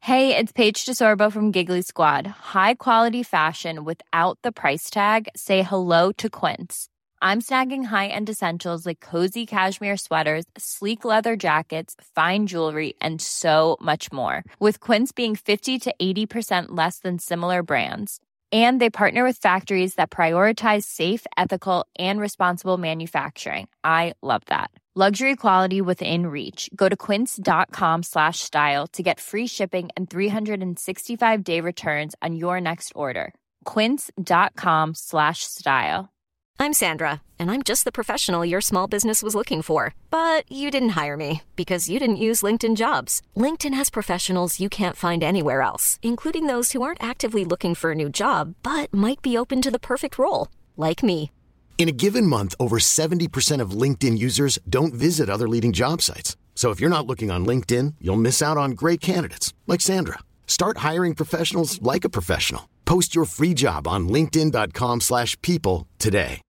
Hey, it's Paige DeSorbo from Giggly Squad. High quality fashion without the price tag. Say hello to Quince. I'm snagging high-end essentials like cozy cashmere sweaters, sleek leather jackets, fine jewelry, and so much more. With Quince being 50 to 80% less than similar brands. And they partner with factories that prioritize safe, ethical, and responsible manufacturing. I love that. Luxury quality within reach. Go to quince.com/style to get free shipping and 365-day returns on your next order. Quince.com/style. I'm Sandra, and I'm just the professional your small business was looking for. But you didn't hire me because you didn't use LinkedIn Jobs. LinkedIn has professionals you can't find anywhere else, including those who aren't actively looking for a new job, but might be open to the perfect role, like me. In a given month, over 70% of LinkedIn users don't visit other leading job sites. So if you're not looking on LinkedIn, you'll miss out on great candidates like Sandra. Start hiring professionals like a professional. Post your free job on linkedin.com/people today.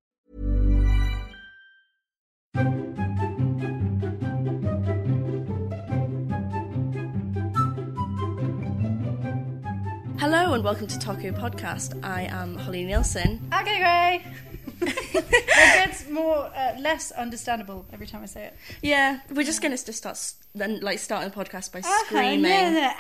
Hello and welcome to Taco Podcast. I am Holly Nielsen. Okay, Gray. It gets less understandable every time I say it. Yeah, we're just going to start starting the podcast by screaming. Yeah.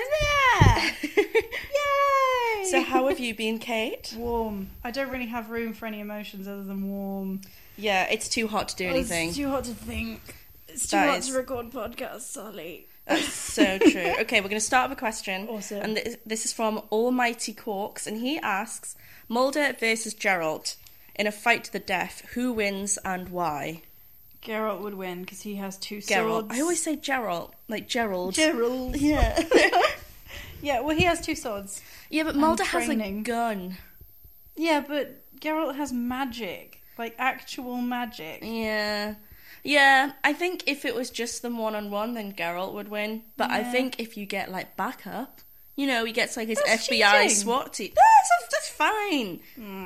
Yay! So how have you been, Kate? Warm. I don't really have room for any emotions other than warm. Yeah, it's too hot to do anything. It's too hot to think. It's too hot to record podcasts, Holly. That's so true. Okay, we're going to start with a question. Awesome. And this is from Almighty Corks, and he asks, Mulder versus Geralt. In a fight to the death, who wins and why? Geralt would win because he has two Geralt. swords. I always say Geralt, like Gerald. Gerald. Yeah. Yeah, well, he has two swords. Yeah, but Mulder has a gun. Yeah, but Geralt has magic. Like, actual magic. Yeah. Yeah, I think if it was just them one-on-one, then Geralt would win. But I think if you get, like, backup... You know, he gets, like, his FBI cheating. SWAT team. That's fine.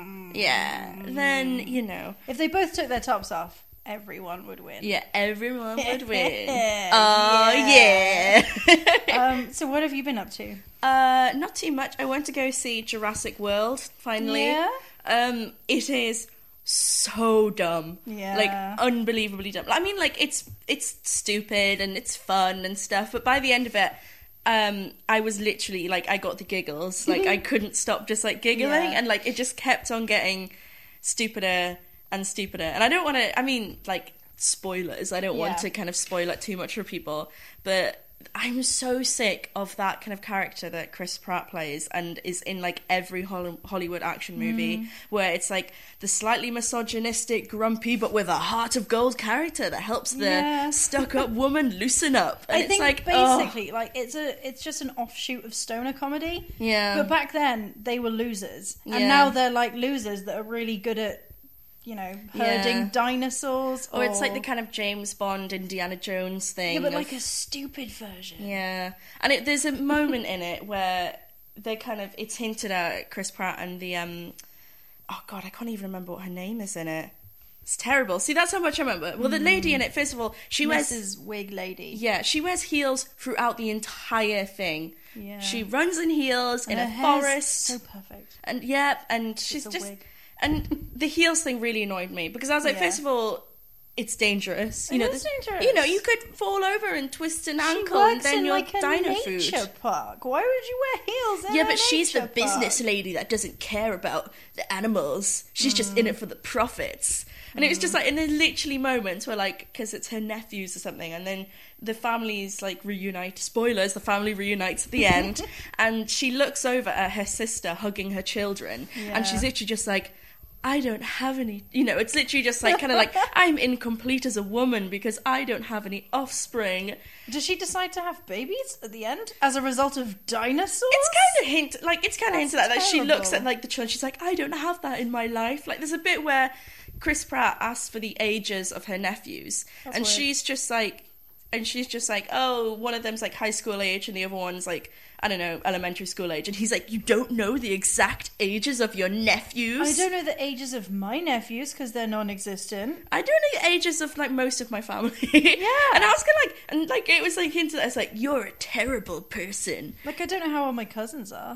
Yeah. Then, you know. If they both took their tops off, everyone would win. Yeah, everyone would win. Oh, yeah. So what have you been up to? Not too much. I went to go see Jurassic World, finally. Yeah? It is so dumb. Yeah. Like, unbelievably dumb. I mean, like, it's stupid and it's fun and stuff, but by the end of it... I was literally, like, I got the giggles. Like, I couldn't stop just, like, giggling. Yeah. And, like, it just kept on getting stupider and stupider. And I don't want to, I mean, like, spoilers. I don't want to kind of spoil it too much for people. But I'm so sick of that kind of character that Chris Pratt plays and is in, like, every Hollywood action movie where it's, like, the slightly misogynistic, grumpy, but with a heart of gold character that helps the stuck-up woman loosen up. And I think like, basically, like, it's just an offshoot of stoner comedy. Yeah. But back then, they were losers. And Yeah. now they're, like, losers that are really good at, you know, herding dinosaurs. Or it's like the kind of James Bond, Indiana Jones thing. Yeah, but like a stupid version. Yeah. And there's a moment in it where they kind of... It's hinted at Chris Pratt and the... oh, God, I can't even remember what her name is in it. It's terrible. See, that's how much I remember. Well, the lady in it, first of all, she wears... Mrs. Wig Lady. Yeah, she wears heels throughout the entire thing. Yeah. She runs in heels And in her a hair's forest. so perfect. And, yeah, and she's a just... wig. And the heels thing really annoyed me because I was like, first of all, it's dangerous. You know, is dangerous. You know, you could fall over and twist an ankle, She works and then in you're like a dino nature food. park. Why would you wear heels in Yeah, a but she's the nature business park? lady that doesn't care about the animals. She's just in it for the profits. And it was just like, and there's literally moments where, like, because it's her nephews or something, and then the families, like, reunite. Spoilers, the family reunites at the end, and she looks over at her sister hugging her children, and she's literally just like, I don't have any, you know, it's literally just like, kind of like, I'm incomplete as a woman because I don't have any offspring. Does she decide to have babies at the end as a result of dinosaurs? It's kind of hinted at that. She looks at, terrible. like, the children, she's like, I don't have that in my life. Like, there's a bit where Chris Pratt asks for the ages of her nephews, and weird. she's just like, and she's just like, oh, one of them's like high school age and the other one's like, I don't know, elementary school age. And he's like, you don't know the exact ages of your nephews? I don't know the ages of my nephews because they're non-existent. I don't know the ages of like most of my family. Yeah. And I was kind of like, and like it was like hinted, I was like, you're a terrible person. Like, I don't know how old my cousins are.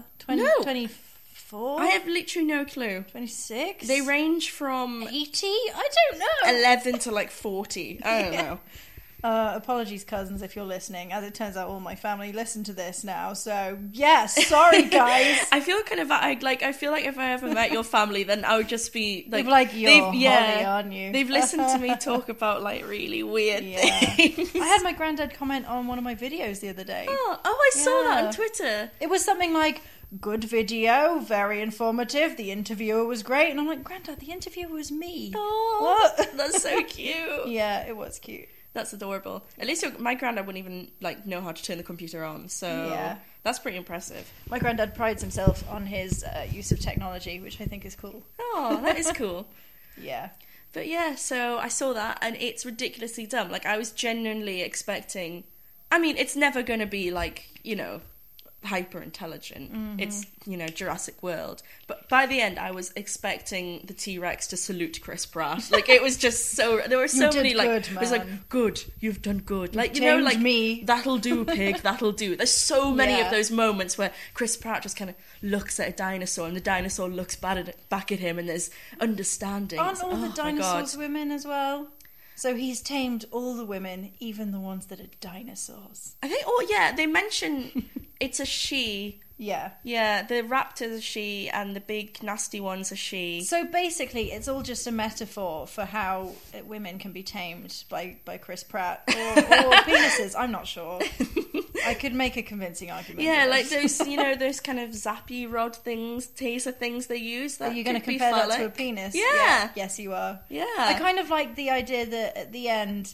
24? I have literally no clue. 26? They range from 80? I don't know. 11 to like 40. I don't know. Apologies, cousins, if you're listening. As it turns out, all my family listen to this now. So, yeah, sorry, guys. I feel kind of I feel like if I ever met your family, then I would just be like, you're Holly, aren't you? They've listened to me talk about like really weird things. I had my granddad comment on one of my videos the other day. Oh, I saw that on Twitter. It was something like, good video, very informative, the interviewer was great. And I'm like, Granddad, the interviewer was me. Oh, what? That's so cute. Yeah, it was cute. That's adorable. At least my granddad wouldn't even like know how to turn the computer on, so that's pretty impressive. My granddad prides himself on his use of technology, which I think is cool. Oh, that is cool. Yeah. But yeah, so I saw that, and it's ridiculously dumb. Like, I was genuinely expecting... I mean, it's never going to be, like, you know, hyper intelligent. Mm-hmm. It's, you know, Jurassic World. But by the end, I was expecting the T-Rex to salute Chris Pratt. Like, it was just so... There were so many, like... Good, it was like, good, you've done good. Like, you know, like... me. That'll do, pig, that'll do. There's so many of those moments where Chris Pratt just kind of looks at a dinosaur, and the dinosaur looks back at him, and there's understanding. Aren't all the dinosaurs women as well? So he's tamed all the women, even the ones that are dinosaurs. I think, they mention it's a she. Yeah. Yeah, the raptor's a she, and the big nasty one's a she. So basically, it's all just a metaphor for how women can be tamed by Chris Pratt. Or penises, I'm not sure. I could make a convincing argument. Yeah, like those, you know, those kind of zappy rod things, taser things they use. That are you going to compare that to a penis? Yeah. Yes, you are. Yeah. I kind of like the idea that at the end,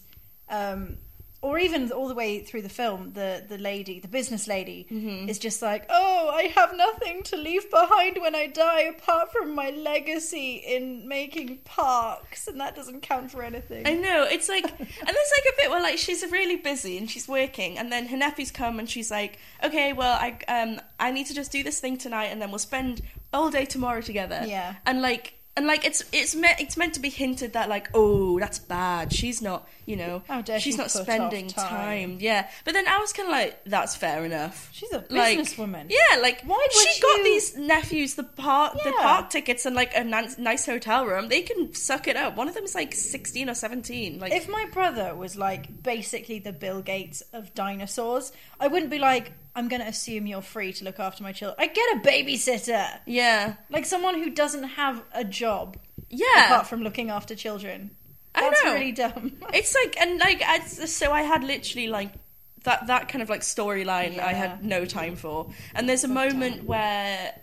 or even all the way through the film, the lady, the business lady, is just like, oh, I have nothing to leave behind when I die apart from my legacy in making parks, and that doesn't count for anything. I know, it's like, and there's like a bit where like she's really busy and she's working, and then her nephews come and she's like, okay, well, I need to just do this thing tonight, and then we'll spend all day tomorrow together. Yeah. And like it's meant to be hinted that like, oh, that's bad. She's not, you know, she's not spending time. Yeah, but then I was kind of like, that's fair enough. She's a businesswoman. Yeah, like why would she got these nephews the park tickets and like a nice hotel room. They can suck it up. One of them is like 16 or 17. Like, if my brother was like basically the Bill Gates of dinosaurs, I wouldn't be like, I'm going to assume you're free to look after my children. I get a babysitter. Yeah. Like someone who doesn't have a job. Yeah. Apart from looking after children. That's really dumb. It's like, and like, so I had literally like, that kind of like storyline I had no time for. And there's a moment where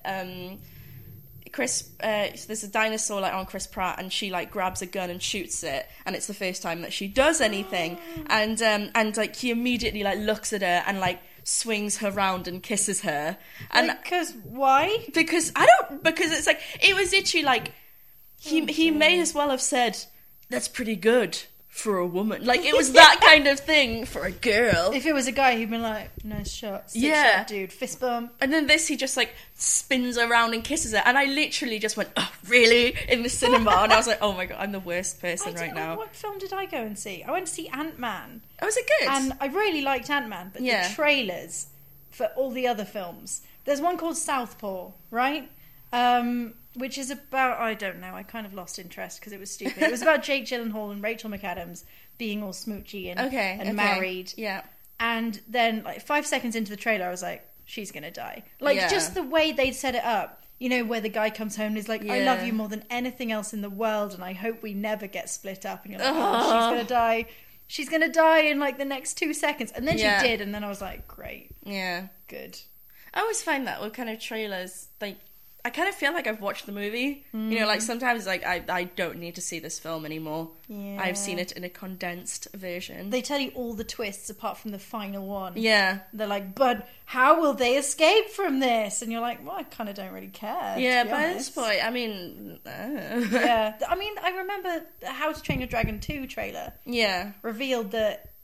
there's a dinosaur like on Chris Pratt, and she like grabs a gun and shoots it, and it's the first time that she does anything. And like he immediately like looks at her and like swings her round and kisses her. And because why? Because it's like, it was literally like he may as well have said, that's pretty good for a woman. Like, it was that kind of thing for a girl. If it was a guy, he'd been like, nice shot, shot, dude, fist bump. And then he just like spins around and kisses her, and I literally just went, oh, really? In the cinema. And I was like, oh my god, I'm the worst person right now. What film did I go and see? I went to see Ant-Man. Oh, was it good? And I really liked Ant-Man, but the trailers for all the other films, there's one called Southpaw, right? Which is about, I don't know, I kind of lost interest because it was stupid. It was about Jake Gyllenhaal and Rachel McAdams being all smoochy and married. Yeah. And then, like, 5 seconds into the trailer, I was like, she's going to die. Like, just the way they'd set it up, you know, where the guy comes home and is like, I love you more than anything else in the world, and I hope we never get split up. And you're like, oh, she's going to die. She's going to die in, like, the next 2 seconds. And then she did, and then I was like, great. Yeah. Good. I always find that with kind of trailers, like, I kind of feel like I've watched the movie. You know, like, sometimes, like, I don't need to see this film anymore. Yeah. I've seen it in a condensed version. They tell you all the twists apart from the final one. Yeah. They're like, but how will they escape from this? And you're like, well, I kind of don't really care. Yeah, by this point, I mean... Yeah. I mean, I remember the How to Train Your Dragon 2 trailer. Yeah. Revealed that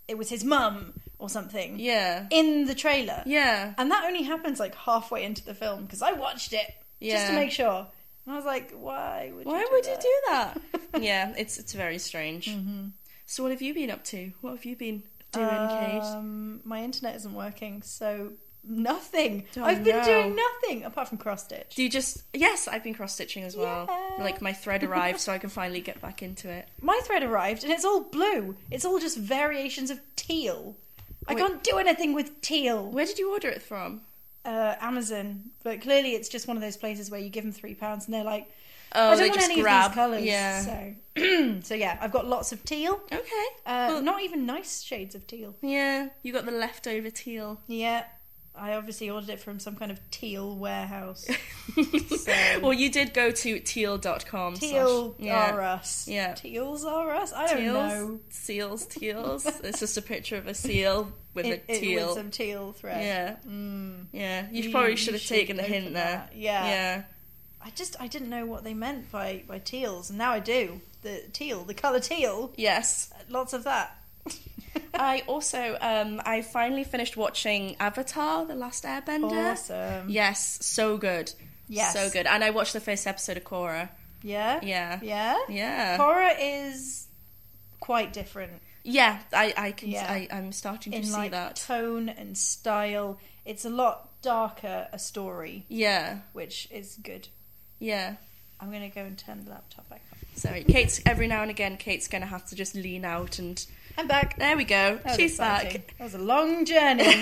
it was his mum or something. Yeah. In the trailer. Yeah. And that only happens like halfway into the film because I watched it just to make sure. And I was like, why would you do that? Yeah, it's very strange. Mm-hmm. So what have you been up to? What have you been doing, Kate? My internet isn't working, so nothing. Oh, I've been doing nothing apart from cross stitch. Do you just... Yes, I've been cross-stitching as well. Yeah. Like, my thread arrived, so I can finally get back into it. My thread arrived, and it's all blue. It's all just variations of teal. I can't do anything with teal. Where did you order it from? Amazon. But clearly it's just one of those places where you give them £3 and they're like, Oh, I they don't want just any grab. of these colours. Yeah. So yeah, I've got lots of teal. Okay. Not even nice shades of teal. Yeah, you got the leftover teal. Yeah. I obviously ordered it from some kind of teal warehouse. Well, you did go to teal.com. Teal are us. Yeah. Teals are us? I don't know. Seals, teals. It's just a picture of a seal with a teal. With some teal thread. Yeah. Yeah. You probably should have taken the hint there. That. Yeah. Yeah. I didn't know what they meant by teals, and now I do. The teal, the colour teal. Yes. Lots of that. I also, I finally finished watching Avatar, The Last Airbender. Awesome. Yes, so good. Yes. So good. And I watched the first episode of Korra. Yeah? Yeah. Yeah? Yeah. Korra is quite different. Yeah, I can. Yeah. I'm starting to in see like that. Tone and style. It's a lot darker a story. Yeah. Which is good. Yeah. I'm going to go and turn the laptop back on. Sorry, Kate's every now and again. Kate's going to have to just lean out and. I'm back. There we go. She's exciting. back. That was a long journey.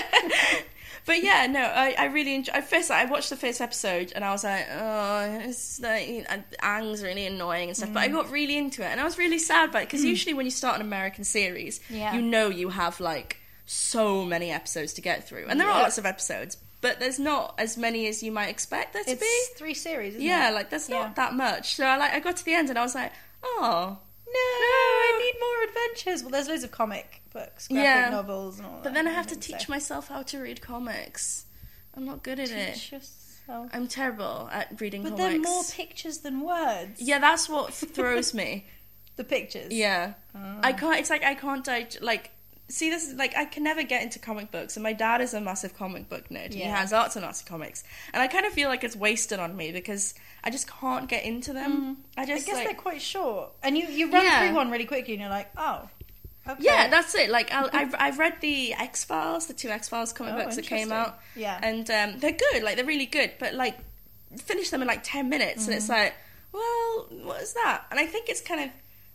But yeah, no, I really enjoyed. At first, I watched the first episode and I was like, oh, it's like Aang's really annoying and stuff. But I got really into it and I was really sad about it because usually when you start an American series, you know you have like so many episodes to get through, and there are lots of episodes, but there's not as many as you might expect there to be. It's 3 series, isn't it? Yeah, like there's not that much. So I got to the end and I was like, oh. No, I need more adventures. Well, there's loads of comic books, graphic novels and all that. But then I have to teach myself how to read comics. I'm not good at it. Teach yourself. I'm terrible at reading comics. But they're more pictures than words. Yeah, that's what throws me. The pictures. Yeah. I can't, it's like I can't, see, this is like I can never get into comic books, and my dad is a massive comic book nerd. He has lots and lots of comics, and I kind of feel like it's wasted on me because I just can't get into them. I guess they're quite short, and you run through one really quickly, and you're like, oh, okay. Yeah, that's it. Like I've read the X-Files, the 2 X-Files comic books that came out, and they're good. Like they're really good, but like finish them in like 10 minutes, and it's like, well, what is that? And I think it's kind of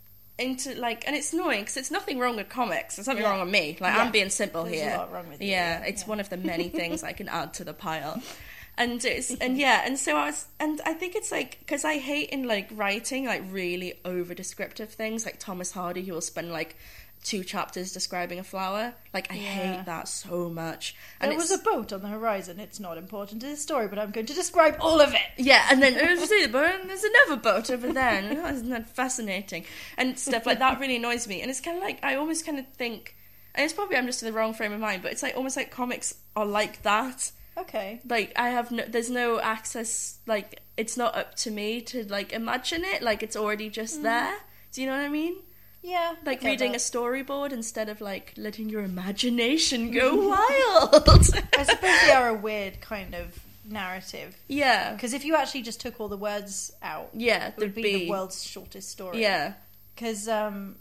into like, and it's annoying because it's nothing wrong with comics. There's something wrong with me. Like I'm being simple There's here. a lot wrong with you. Yeah, it's one of the many things I can add to the pile. And it's and so I think it's like because I hate in like writing like really over descriptive things like Thomas Hardy, who will spend like 2 chapters describing a flower. Like I hate that so much. And there was a boat on the horizon. It's not important to the story, but I'm going to describe all of it. Yeah, and then there's another boat over there. And, isn't that fascinating? And stuff like that really annoys me. And it's kind of like I almost kind of think, and it's probably I'm just in the wrong frame of mind, but it's like almost like comics are like that. Okay. Like there's no access. Like it's not up to me to like imagine it. Like it's already just there. Do you know what I mean? Yeah. Like reading a storyboard instead of like letting your imagination go wild. I suppose they are a weird kind of narrative. Yeah. Because if you actually just took all the words out, it would be the world's shortest story. Yeah. Because, there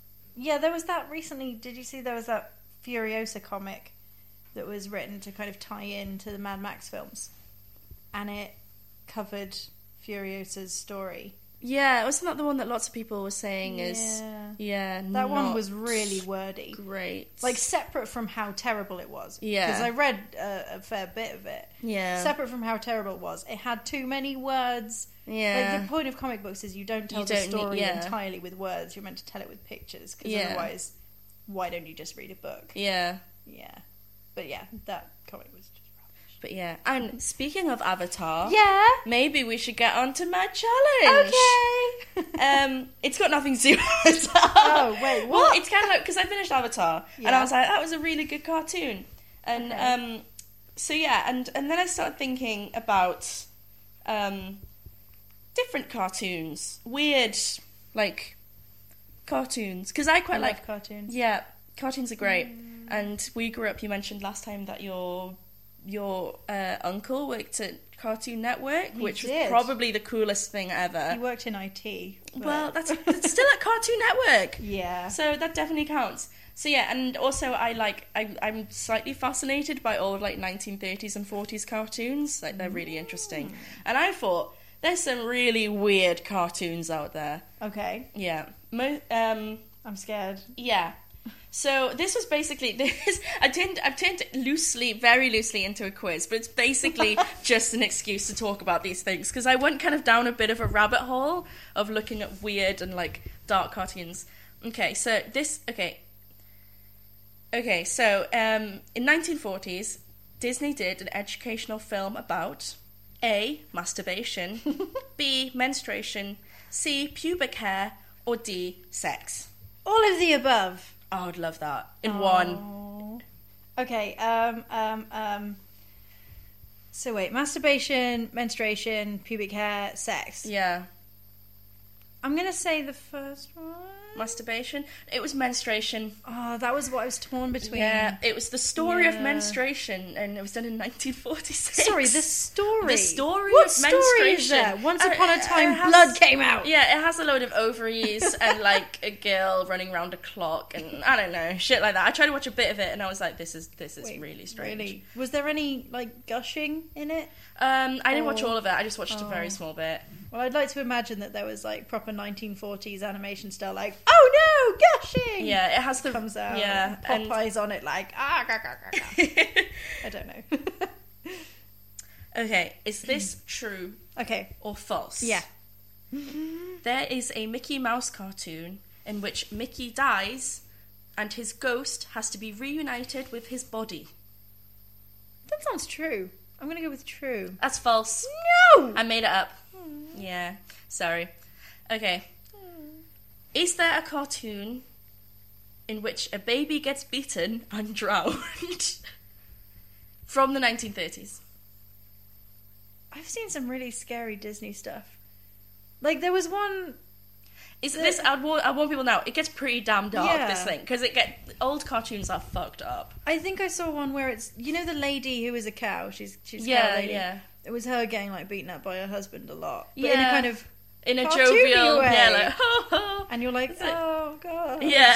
was that recently. Did you see there was that Furiosa comic that was written to kind of tie in to the Mad Max films? And it covered Furiosa's story. Yeah, wasn't that the one that lots of people were saying is... Yeah, that one was really wordy. Great. Like, separate from how terrible it was. Yeah. Because I read a fair bit of it. Yeah. Separate from how terrible it was. It had too many words. Yeah. Like, the point of comic books is you don't tell the story entirely with words. You're meant to tell it with pictures. Because otherwise, why don't you just read a book? Yeah. Yeah. But yeah, that comic was just... But yeah, and speaking of Avatar, maybe we should get on to my challenge. Okay. It's got nothing to do with Avatar. Oh wait, what? Well, it's kind of like because I finished Avatar and I was like, that was a really good cartoon, and so yeah, and then I started thinking about different cartoons, weird like cartoons, because I quite like cartoons. Yeah. Cartoons are great. And we grew up, you mentioned last time that your uncle worked at Cartoon Network, which was probably the coolest thing ever. He worked in IT. But... Well, that's still at Cartoon Network. Yeah. So that definitely counts. So yeah, and also I'm slightly fascinated by all of like 1930s and 40s cartoons. Like they're really interesting. And I thought there's some really weird cartoons out there. Okay. Yeah. I'm scared. Yeah. So this was basically this. I've turned it very loosely into a quiz, but it's basically just an excuse to talk about these things because I went kind of down a bit of a rabbit hole of looking at weird and like dark cartoons. Okay, so in 1940s, Disney did an educational film about A, masturbation, B, menstruation, C, pubic hair, or D, sex. All of the above. I would love that in one. Okay. So wait, masturbation, menstruation, pubic hair, sex. Yeah. I'm gonna say the first one. Masturbation. It was menstruation. Oh, that was what I was torn between. Yeah, it was the story of menstruation, and it was done in 1946. Sorry, the story. The story what of story menstruation. Is there? Once upon a time, blood came out. Yeah, it has a load of ovaries and like a girl running around a clock, and I don't know, shit like that. I tried to watch a bit of it, and I was like, this is Wait, really strange. Really? Was there any like gushing in it? I didn't watch all of it. I just watched a very small bit. Well, I'd like to imagine that there was like proper 1940s animation style, like, oh no, gushing! Yeah, it has the... Comes out, yeah, Popeyes on it, like, gah, gah, gah, gah. I don't know. Okay, is this true or false? Yeah. There is a Mickey Mouse cartoon in which Mickey dies and his ghost has to be reunited with his body. That sounds true. I'm going to go with true. That's false. No! I made it up. Yeah, sorry. Okay. Is there a cartoon in which a baby gets beaten and drowned from the 1930s? I've seen some really scary Disney stuff. Like, there was one... I want people to know, it gets pretty damn dark, this thing, because old cartoons are fucked up. I think I saw one where it's, you know the lady who is a cow? She's a yeah, cow lady. Yeah. It was her getting, like, beaten up by her husband a lot. But yeah. in a kind of... In a jovial way. Yeah, like, ho, ho. And you're like, oh, God. Yeah.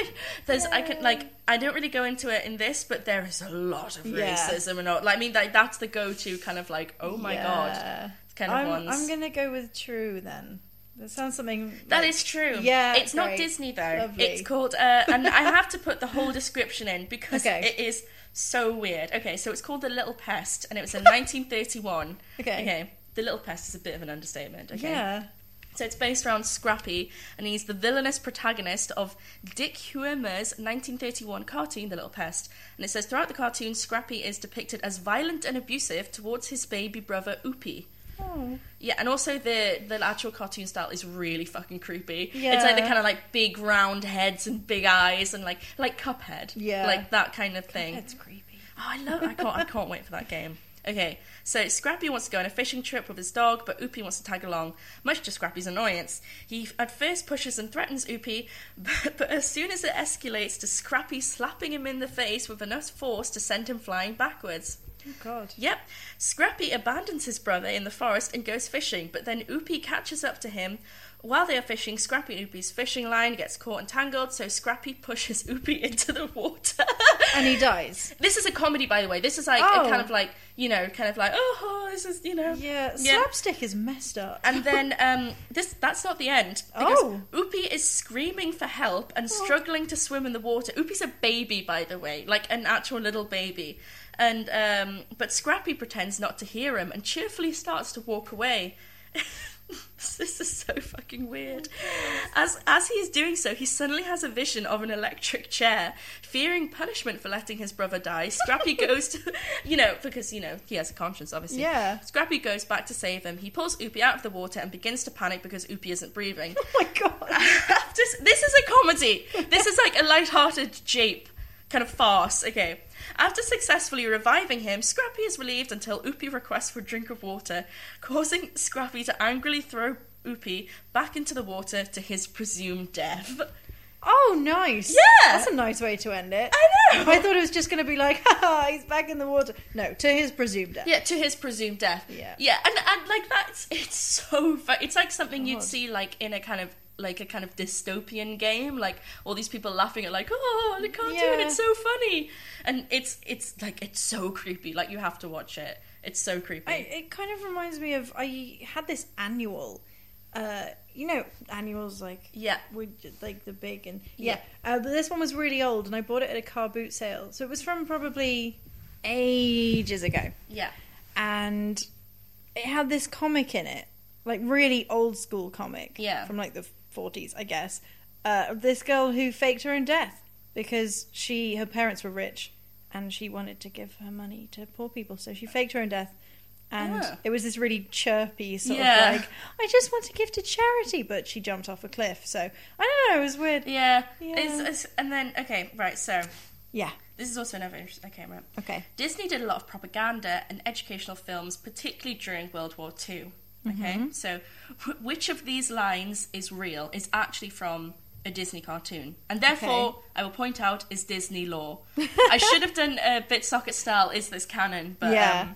I don't really go into it in this, but there is a lot of racism and all. Like, I mean, that's the go-to kind of like, oh my God, kind of ones. I'm going to go with true then. That sounds something... That is true. Yeah, it's not Disney though. Lovely. It's called, and I have to put the whole description in because it is so weird. Okay, so it's called The Little Pest, and it was in 1931. Okay. The Little Pest is a bit of an understatement. Okay. Yeah. So it's based around Scrappy, and he's the villainous protagonist of Dick Huemer's 1931 cartoon, The Little Pest. And it says, throughout the cartoon, Scrappy is depicted as violent and abusive towards his baby brother, Oopie. Oh. Yeah, and also the actual cartoon style is really fucking creepy. Yeah. It's like the kind of like big round heads and big eyes and like Cuphead. Yeah. Like that kind of thing. Cuphead's creepy. Oh, I can't wait for that game. Okay, so Scrappy wants to go on a fishing trip with his dog, but Oopie wants to tag along, much to Scrappy's annoyance. He at first pushes and threatens Oopie, but as soon as it escalates to Scrappy slapping him in the face with enough force to send him flying backwards. Oh, God. Yep. Scrappy abandons his brother in the forest and goes fishing, but then Oopie catches up to him. While they are fishing, Scrappy and Oopie's fishing line gets caught and tangled, so Scrappy pushes Oopie into the water. And he dies. This is a comedy, by the way. This is like a kind of like, oh, this is, Yeah, slapstick is messed up. And then that's not the end. Because Oopie is screaming for help and struggling to swim in the water. Oopie's a baby, by the way, like an actual little baby. And but Scrappy pretends not to hear him and cheerfully starts to walk away. This is so fucking weird. As he is doing so, he suddenly has a vision of an electric chair. Fearing punishment for letting his brother die, Scrappy goes to, because, he has a conscience, obviously. Yeah. Scrappy goes back to save him. He pulls Oopie out of the water and begins to panic because Oopie isn't breathing. Oh my God. This is a comedy. This is like a light-hearted jape kind of farce. Okay. After successfully reviving him, Scrappy is relieved until Oopie requests for a drink of water, causing Scrappy to angrily throw Oopie back into the water to his presumed death. Oh, nice. Yeah. That's a nice way to end it. I know. I thought it was just going to be like, haha, he's back in the water. No, to his presumed death. Yeah, to his presumed death. Yeah. And like that's it's so fun. It's like something you'd see like in a kind of dystopian game, like all these people laughing at like, oh, the cartoon, it's so funny, and it's like it's so creepy. Like you have to watch it. It's so creepy. It kind of reminds me of, I had this annual. Annuals like like the big and but this one was really old, and I bought it at a car boot sale, so it was from probably ages ago. And it had this comic in it, like really old school comic, from like the 40s, I guess, of this girl who faked her own death because her parents were rich and she wanted to give her money to poor people, so she faked her own death. And it was this really chirpy sort of like, I just want to give to charity, but she jumped off a cliff. So, I don't know, it was weird. And then, okay, right, so... Yeah. This is also another interesting... Okay, right. Okay. Disney did a lot of propaganda and educational films, particularly during World War II. Okay? So, which of these lines is real, is actually from a Disney cartoon? And therefore, I will point out, is Disney law. I should have done a Bitsocket style, is this canon? But,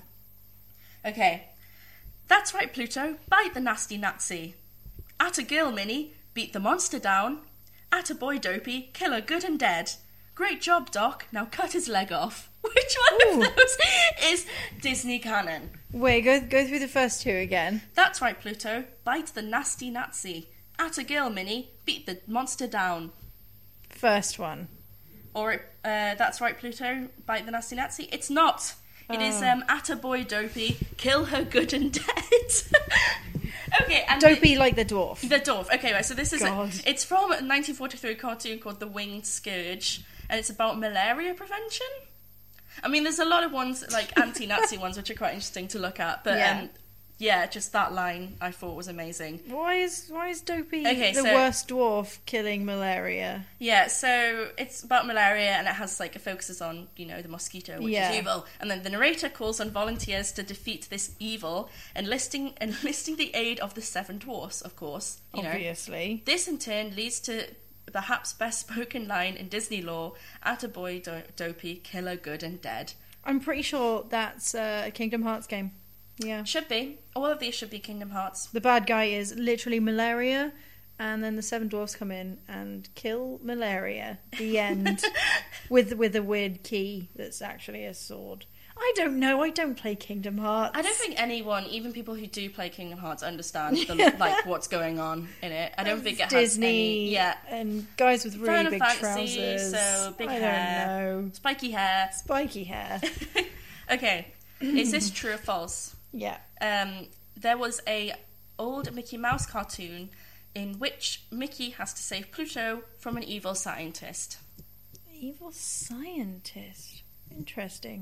okay. That's right, Pluto. Bite the nasty Nazi. At a girl, Minnie. Beat the monster down. At a boy, Dopey. Kill her good and dead. Great job, Doc. Now cut his leg off. Which one of those is Disney canon? Wait, go through the first two again. That's right, Pluto. Bite the nasty Nazi. At a girl, Minnie. Beat the monster down. First one. Or, that's right, Pluto. Bite the nasty Nazi. It's not. It is at a boy, Dopey, kill her good and dead. Okay, and Dopey like the dwarf. The dwarf. Okay, right. So this is it's from a 1943 cartoon called The Winged Scourge, and it's about malaria prevention. I mean, there's a lot of ones like anti-Nazi ones which are quite interesting to look at, but just that line I thought was amazing. Why is Dopey the worst dwarf killing malaria? Yeah, so it's about malaria, and it has like it focuses on the mosquito, which is evil, and then the narrator calls on volunteers to defeat this evil, enlisting the aid of the seven dwarfs, of course. Obviously, this in turn leads to perhaps best spoken line in Disney lore: "At a boy, Dopey, killer good and dead." I'm pretty sure that's a Kingdom Hearts game. Yeah. Should be. All of these should be Kingdom Hearts. The bad guy is literally malaria, and then the seven dwarfs come in and kill malaria. The end. with a weird key that's actually a sword. I don't know. I don't play Kingdom Hearts. I don't think anyone, even people who do play Kingdom Hearts, understand what's going on in it. I don't think it has Disney, and guys with really Final big Fantasy, trousers. So big I hair, don't know. Spiky hair. Spiky hair. Okay, is this true or false? Yeah. There was a old Mickey Mouse cartoon in which Mickey has to save Pluto from an evil scientist. Evil scientist. Interesting.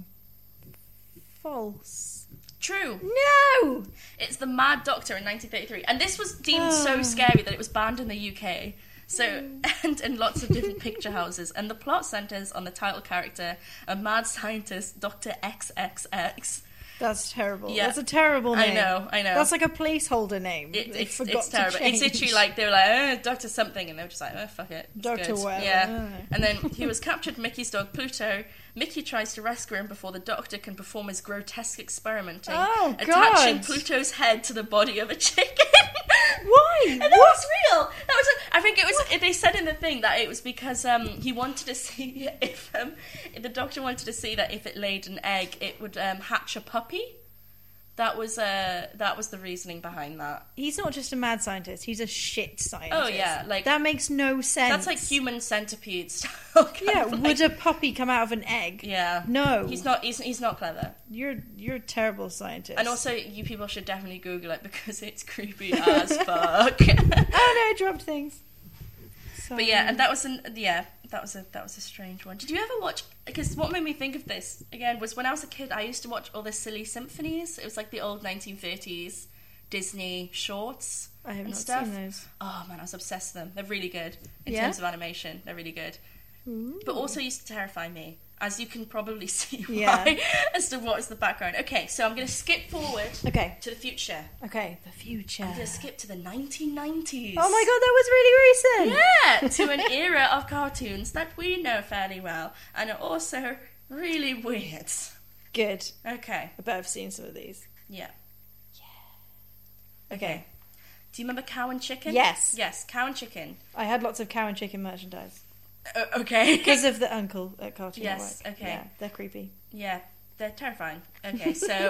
False. True. No! It's the Mad Doctor in 1933. And this was deemed so scary that it was banned in the UK. So, and in lots of different picture houses. And the plot centres on the title character, a mad scientist, Dr. XXX. That's terrible. Yeah. That's a terrible name. I know. That's like a placeholder name. It's terrible. It's literally like, they were like, Dr. something, and they were just like, fuck it. Dr. Web. Yeah. And then he was captured Mickey's dog, Pluto. Mickey tries to rescue him before the Doctor can perform his grotesque experimenting, attaching Pluto's head to the body of a chicken. Why? And that was real. I think it was. They said in the thing that it was because he wanted to see if the Doctor wanted to see that if it laid an egg, it would hatch a puppy. That was the reasoning behind that. He's not just a mad scientist; he's a shit scientist. Oh yeah, like that makes no sense. That's like human centipede style. Would a puppy come out of an egg? Yeah. No, he's not. He's not clever. You're a terrible scientist. And also, you people should definitely Google it because it's creepy as fuck. Oh no, I dropped things. Sorry. But yeah, and that was that was a strange one. Did you ever watch? Because what made me think of this again was when I was a kid, I used to watch all the Silly Symphonies. It was like the old 1930s Disney shorts. I have not stuff. seen those. Oh man, I was obsessed with them. They're really good in terms of animation. They're really good. Ooh. But also used to terrify me. as you can probably see Yeah. why, as to what is the background. Okay, so I'm going to skip forward Okay. to the future. Okay, the future. I'm going to skip to the 1990s. Oh my god, that was really recent! Yeah, to an era of cartoons that we know fairly well and are also really weird. Good. Okay, I bet I've seen some of these. yeah. Okay. Do you remember Cow and Chicken? Yes. Yes, Cow and Chicken. I had lots of cow and chicken merchandise. Okay. Because of the uncle at Cartoon Yes, Network. okay. Yeah, they're creepy. Yeah, they're terrifying. Okay, so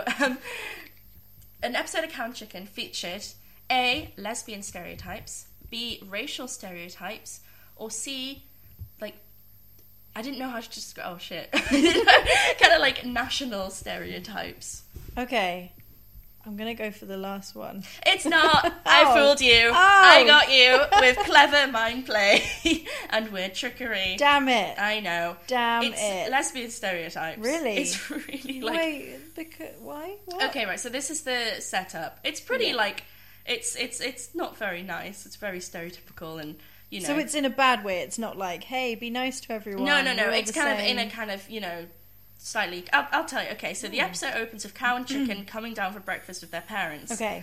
an episode of Cow and Chicken featured A, lesbian stereotypes, B, racial stereotypes, or C, like, I didn't know how to describe, oh shit, kind of like national stereotypes. Okay. I'm going to go for the last one. It's not. I fooled you. Oh. I got you with clever mind play and weird trickery. Damn it. I know. Damn it's it. lesbian stereotypes. Really? It's really like... Wait, because... Why? What? Okay, right, so this is the setup. It's pretty, like... It's not very nice. It's very stereotypical and, you know... So it's in a bad way. It's not like, hey, be nice to everyone. No. We're all It's the kind of same. in a kind of, you know... Slightly... I'll tell you. Okay, so the episode opens with Cow and Chicken coming down for breakfast with their parents. Okay.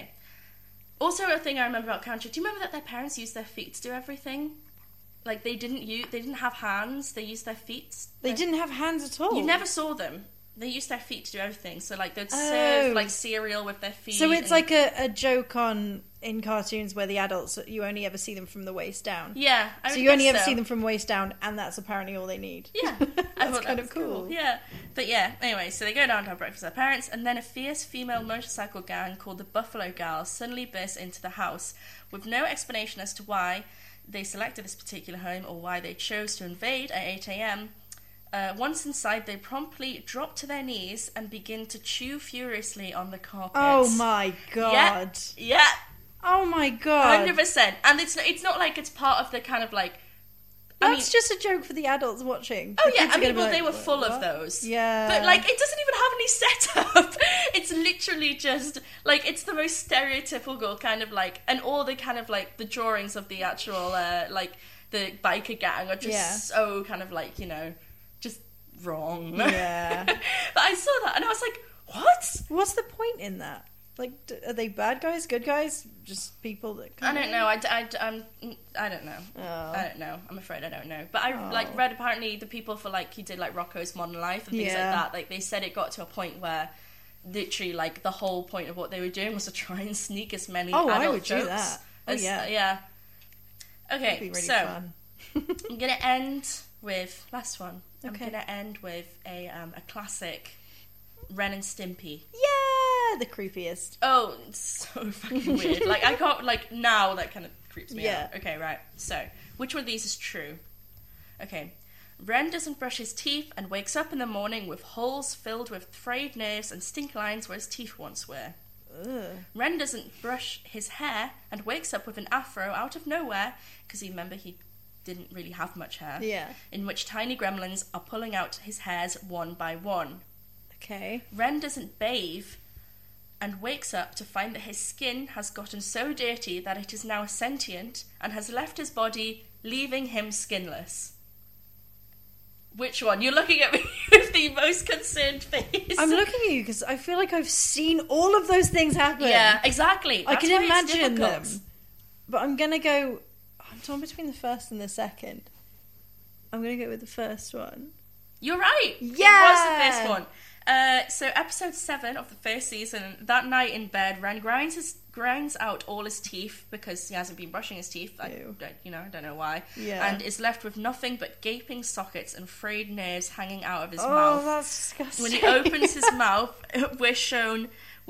Also, a thing I remember about Cow and Chicken, do you remember that their parents used their feet to do everything? Like, they didn't have hands, they used their feet. They didn't have hands at all. You never saw them. They used their feet to do everything. So, like, they'd Oh. serve, like, cereal with their feet. So it's and- like a joke in cartoons where the adults, you only ever see them from the waist down. Yeah. I So would you only guess ever so. see them from waist down, and that's apparently all they need. Yeah. That's thought kind that of was cool. Yeah. But yeah, anyway, so they go down to have breakfast with their parents, and then a fierce female motorcycle gang called the Buffalo Gals suddenly bursts into the house with no explanation as to why they selected this particular home or why they chose to invade at 8 a.m. Once inside, they promptly drop to their knees and begin to chew furiously on the carpet. Oh my god. Yeah. Oh my god. 100%. And it's not like it's part of the kind of like... That's just a joke for the adults watching. Oh The yeah, kids are I mean, gonna be well, like, they were full "What?" of those. Yeah. But, like, it doesn't even have any setup. It's literally just, like, it's the most stereotypical kind of, like, and all the kind of, like, the drawings of the actual, like, the biker gang are just so kind of, like, you know, just wrong. Yeah. But I saw that, and I was like, what? What's the point in that? Like, are they bad guys, good guys, just people that... I don't know. I don't know. Oh. I don't know. I'm afraid I don't know. But I like read apparently the people for like he did like Rocco's Modern Life and things like that. Like they said it got to a point where literally like the whole point of what they were doing was to try and sneak as many adult I would jokes do that. as Yeah. Okay, That'd be really so fun. I'm gonna end with last one. Okay. I'm gonna end with a classic Ren and Stimpy. Yeah, the creepiest. Oh, it's so fucking weird. Like, I can't, like, now that kind of creeps me Yeah. out. Okay, right. So, which one of these is true? Okay. Ren doesn't brush his teeth and wakes up in the morning with holes filled with frayed nerves and stink lines where his teeth once were. Ugh. Ren doesn't brush his hair and wakes up with an afro out of nowhere, because you remember he didn't really have much hair. Yeah. In which tiny gremlins are pulling out his hairs one by one. Okay. Ren doesn't bathe and wakes up to find that his skin has gotten so dirty that it is now sentient and has left his body, leaving him skinless. Which one? You're looking at me with the most concerned face. I'm looking at you because I feel like I've seen all of those things happen. Yeah, exactly. I That's can why it's imagine them. difficult. But I'm going to go... I'm torn between the first and the second. I'm going to go with the first one. You're right. Yeah! It was the first one. So episode 7 of the first season, that night in bed, Ren grinds out all his teeth because he hasn't been brushing his teeth. I don't know why. Yeah. And is left with nothing but gaping sockets and frayed nerves hanging out of his Oh, mouth. that's disgusting. When he opens his mouth, we're shown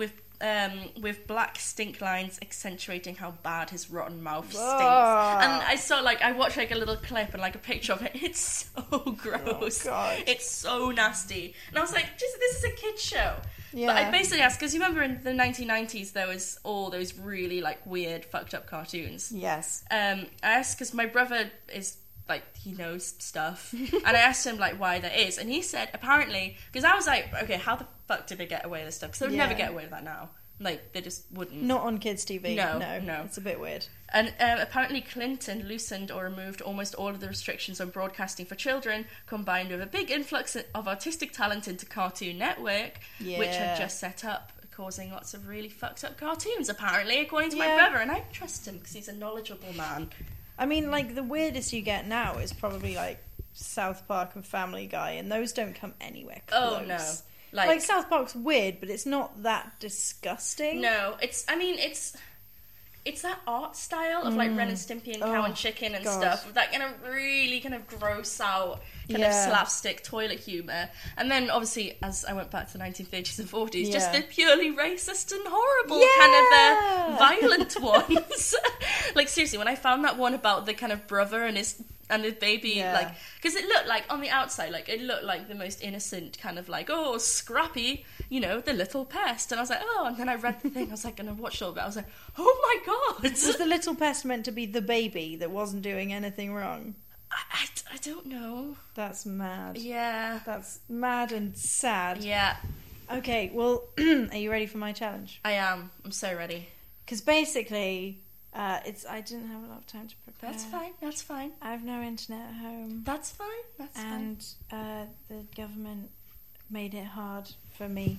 with black stink lines accentuating how bad his rotten mouth stinks. Oh. And I watched like a little clip and like a picture of it. It's so gross. Oh, God. It's so nasty. And I was like, this is a kid's show. Yeah. But I basically asked, because you remember in the 1990s there was all those really like weird fucked up cartoons. Yes. I asked because my brother is like, he knows stuff, and I asked him like why that is, and he said apparently, because I was like, okay, how the fuck did they get away with this stuff? Because they would never Yeah. get away with that now. Like, they just wouldn't. Not on kids' TV. No. It's a bit weird. And apparently Clinton loosened or removed almost all of the restrictions on broadcasting for children, combined with a big influx of artistic talent into Cartoon Network, which had just set up, causing lots of really fucked up cartoons, apparently, according to my brother. And I trust him because he's a knowledgeable man. I mean, like, the weirdest you get now is probably, like, South Park and Family Guy, and those don't come anywhere close. Oh, no. Like, South Park's weird, but it's not that disgusting. No, it's that art style of, like, Ren and Stimpy and Cow and Chicken and stuff, with that kind of really kind of gross out, kind of slapstick toilet humour. And then, obviously, as I went back to the 1930s and 40s, just the purely racist and horrible kind of violent ones. Like, seriously, when I found that one about the kind of brother and his baby, like, because it looked like, on the outside, like, it looked like the most innocent kind of, like, oh, scrappy, you know, the little pest. And I was like, oh, and then I read the thing, I was like, and I watched all of it, I was like, oh my god. Was the little pest meant to be the baby that wasn't doing anything wrong? I don't know. That's mad. Yeah. That's mad and sad. Yeah. Okay, well, are you ready for my challenge? I am. I'm so ready. Because basically... I didn't have a lot of time to prepare. That's fine. I have no internet at home. That's fine. And the government made it hard for me.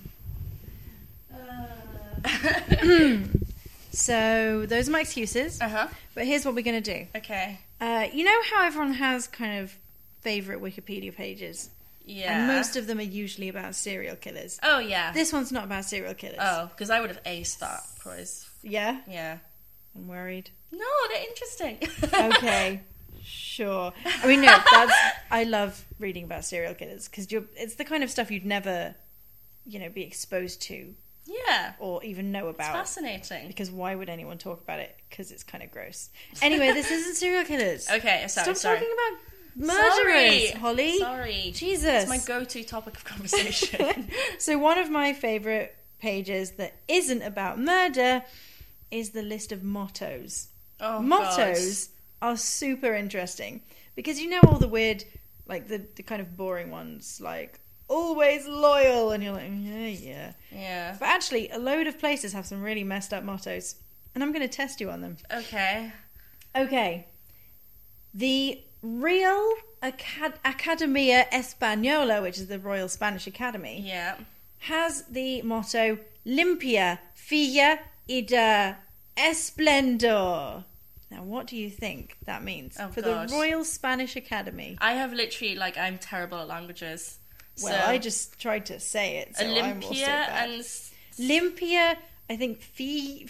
So those are my excuses. But here's what we're going to do. Okay. You know how everyone has kind of favourite Wikipedia pages? Yeah. And most of them are usually about serial killers. Oh, yeah. This one's not about serial killers. Oh, because I would have aced that quiz. Yeah? Yeah. I'm worried. No, they're interesting. Okay, sure. I mean, no, I love reading about serial killers because it's the kind of stuff you'd never, be exposed to. Yeah. Or even know about. It's fascinating. Because why would anyone talk about it? Because it's kind of gross. Anyway, this isn't serial killers. Okay, sorry. Stop talking about murderers, Holly. Sorry. Jesus. It's my go-to topic of conversation. So one of my favourite pages that isn't about murder is the list of mottos. Oh, mottos are super interesting because all the weird, like the kind of boring ones, like always loyal, and you're like, yeah. But actually, a load of places have some really messed up mottos, and I'm going to test you on them. Okay. The Real Academia Española, which is the Royal Spanish Academy, has the motto Limpia, Filla y de Esplendor. Now, what do you think that means for the Royal Spanish Academy? I have literally, I'm terrible at languages. Well, I just tried to say it, so I'm also bad. And... Limpia, I think, Fija.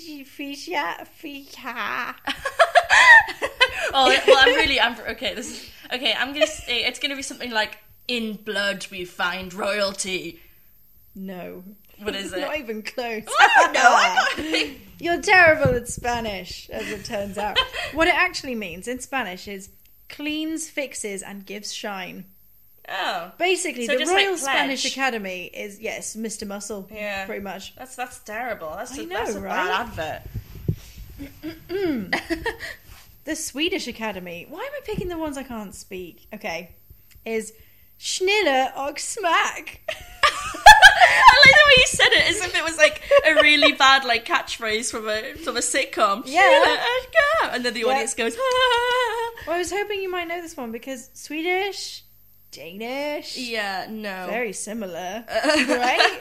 Oh, well, I'm going to say, it's going to be something like, in blood we find royalty. No. What is it? Not even close. Oh, no, You're terrible at Spanish, as it turns out. What it actually means in Spanish is cleans, fixes, and gives shine. Oh. Basically, so the Royal Spanish Academy is, Mr. Muscle. Yeah. Pretty much. That's terrible. That's a right? bad advert. The Swedish Academy. Why am I picking the ones I can't speak? Okay. Is Schniller och Smack. I like the way you said it as if it was like a really bad catchphrase from a sitcom. Yeah. And then the audience goes, ah. Well, I was hoping you might know this one because Swedish, Danish. Yeah, no. Very similar. Right?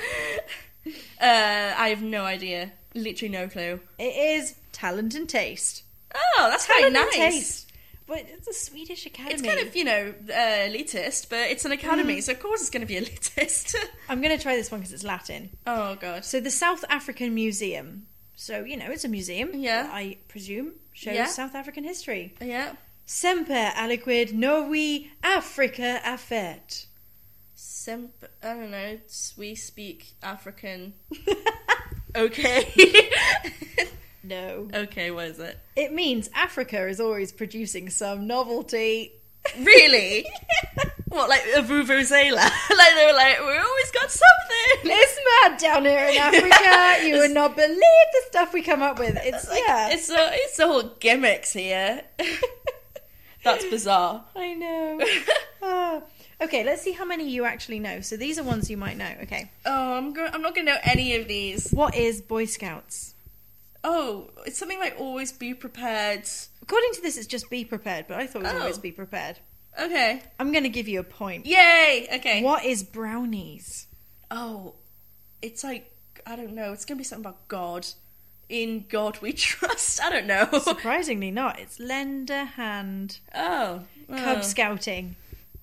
I have no idea. Literally no clue. It is Talent and Taste. Oh, that's very nice. Taste. But it's a Swedish academy. It's kind of, elitist, but it's an academy, so of course it's going to be elitist. I'm going to try this one because it's Latin. Oh, God. So the South African Museum. So, it's a museum. Yeah. That I presume shows South African history. Yeah. Semper aliquid novi Africa affet. I don't know, we speak African. Okay. No. Okay, what is it? It means Africa is always producing some novelty. Really? What, like a vuvuzela? They were like, we always got something. It's mad down here in Africa. You would not believe the stuff we come up with. It's it's the whole gimmicks here. That's bizarre. I know. Okay, let's see how many you actually know. So these are ones you might know. Okay. Oh, I'm not going to know any of these. What is Boy Scouts? Oh, it's something like always be prepared. According to this, it's just be prepared, but I thought it was always be prepared. Okay. I'm going to give you a point. Yay! Okay. What is brownies? Oh, it's like, I don't know. It's going to be something about God. In God we trust. I don't know. Surprisingly not. It's lend a hand. Oh. Cub Scouting.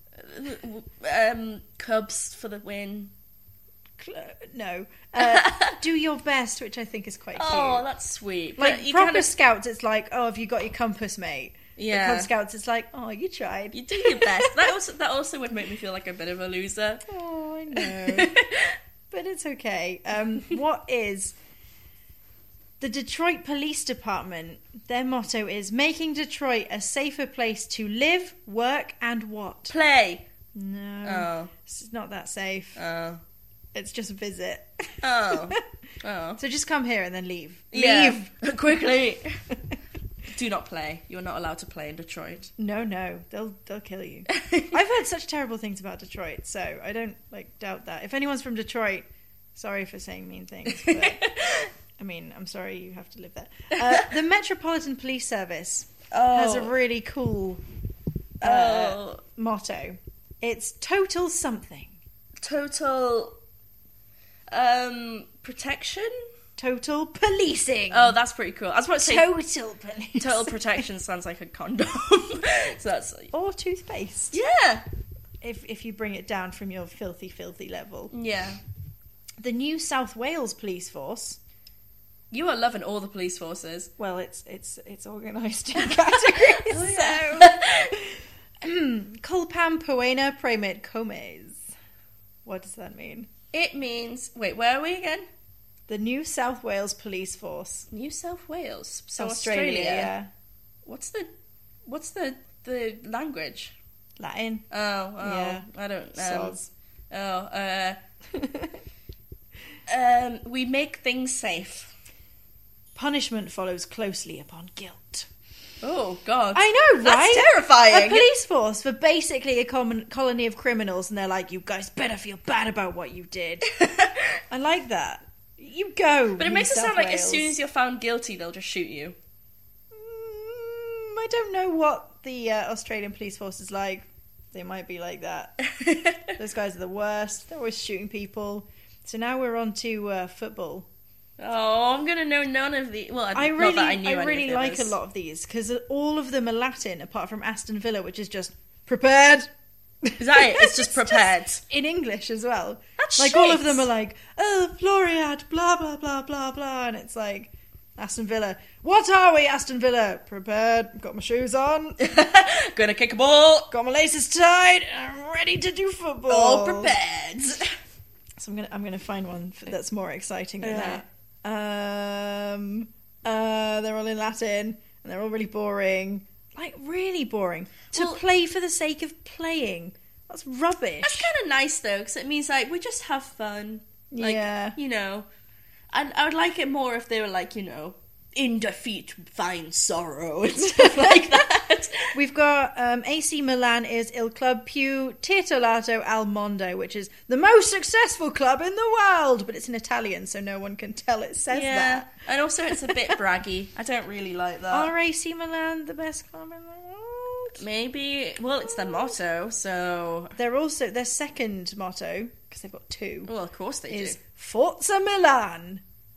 Cubs for the win. No. Do your best, which I think is quite cute. Oh, that's sweet. Like proper Scouts, it's like, oh, have you got your compass, mate? Yeah. The Cub Scouts, it's like, oh, you tried. You do your best. That also would make me feel like a bit of a loser. Oh, I know. But it's okay. What is the Detroit Police Department? Their motto is making Detroit a safer place to live, work, and what? Play. No. Oh. It's not that safe. Oh. It's just visit. Oh. Oh. So just come here and then leave. Yeah. Leave. Quickly. Do not play. You're not allowed to play in Detroit. No, they'll kill you. I've heard such terrible things about Detroit, so I don't doubt that. If anyone's from Detroit, sorry for saying mean things, but I mean, I'm sorry you have to live there. The Metropolitan Police Service has a really cool motto. It's total something. Total protection? Total policing. Oh, that's pretty cool. I was about to say total policing. total protection sounds like a condom. So that's or toothpaste. Yeah. If you bring it down from your filthy level. Yeah. The New South Wales Police Force. You are loving all the police forces. Well, it's organised in categories. Oh, yeah. So, Colpam Poena Primate Comes. What does that mean? It means... Wait, where are we again? The New South Wales Police Force. New South Wales. So Australia. Yeah. What's the language? Latin. Oh, yeah. I don't Soz. We make things safe. Punishment follows closely upon guilt. Oh, God. I know, right? That's terrifying. A police force for basically a colony of criminals, and they're like, you guys better feel bad about what you did. I like that. You go. But it makes it sound like as soon as you're found guilty, they'll just shoot you. I don't know what the Australian police force is like. They might be like that. Those guys are the worst. They're always shooting people. So now we're on to football. Oh, I'm gonna know none of the. Well, I really like like a lot of these because all of them are Latin, apart from Aston Villa, which is just prepared. Is that it? It's just prepared in English as well. That's like shit. All of them are like, oh, Floriad, blah blah blah blah blah, and it's like Aston Villa. What are we, Aston Villa? Prepared. Got my shoes on. Gonna kick a ball. Got my laces tied. I'm ready to do football. All prepared. So I'm gonna find one that's more exciting than that. They're all in Latin and they're all really boring. Like really boring. To play for the sake of playing. That's rubbish. That's kind of nice though, because it means like we just have fun. Like, yeah. You know, I would like it more if they were like, you know, in defeat find sorrow and stuff like that. We've got AC Milan is Il Club più titolato al mondo, which is the most successful club in the world, but it's in Italian, so no one can tell it says that. And also it's a bit braggy. I don't really like that. Are AC Milan the best club in the world? Maybe. Well, it's their motto, so... Their second motto, because they've got two... Well, of course they is do. Forza Milan.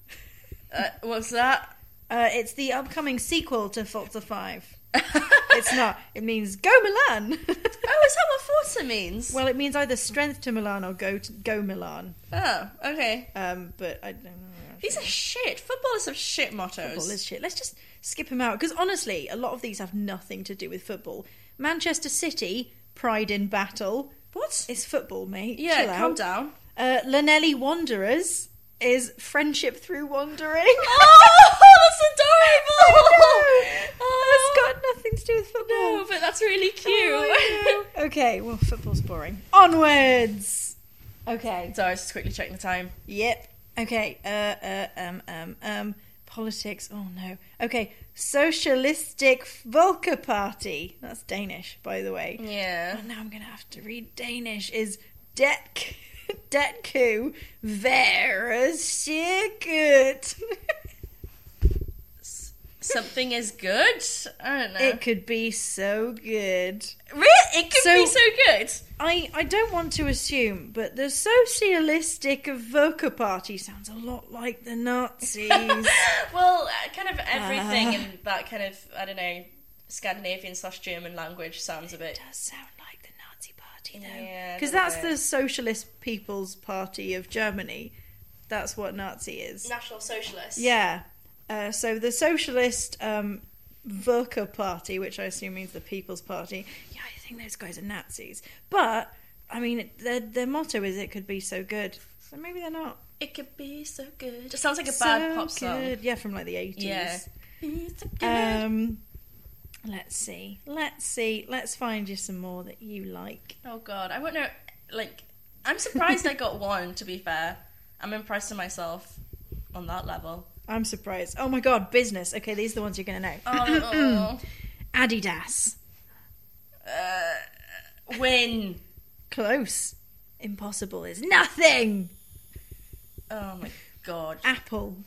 What's that? It's the upcoming sequel to Forza 5. It's not. It means go Milan. Oh, is that what Forza means? Well, it means either strength to Milan or go Milan. Oh, okay. But I don't know. These are shit. Football is shit mottos. Football is shit. Let's just skip them out. Because honestly, a lot of these have nothing to do with football. Manchester City, Pride in Battle. What? It's football, mate. Yeah, chill calm out. down. Llanelli Wanderers is friendship through wandering. Oh, that's adorable! That's got nothing to do with football. No, but that's really cute. Oh, okay, well, football's boring. Onwards! Okay. So I was just quickly checking the time. Yep. Okay. Politics. Oh no. Okay. Socialistic Volkerparty. That's Danish, by the way. Yeah. Oh, now I'm gonna have to read Danish. Is Detku være sikkert. Something is good? I don't know. It could be so good. Really? It could be so good? I don't want to assume, but the Socialistic Volkerparty sounds a lot like the Nazis. Well, kind of everything in that kind of, I don't know, Scandinavian/German language sounds a bit... It does sound like the Nazi party, though. Yeah, because that's the Socialist People's Party of Germany. That's what Nazi is. National Socialist. Yeah. So the Socialist Volker Party, which I assume means the People's Party, yeah, I think those guys are Nazis. But, I mean, their motto is it could be so good. So maybe they're not. It could be so good. It sounds like a bad pop song. Good. Yeah, from like the 80s. Yeah. It's so good. Let's see. Let's find you some more that you like. Oh God, I won't know. Like, I'm surprised I got one, to be fair. I'm impressed with myself on that level. I'm surprised. Oh my God, business. Okay, these are the ones you're going to know. Oh. Adidas. Win. Close. Impossible is nothing. Oh my God. Apple.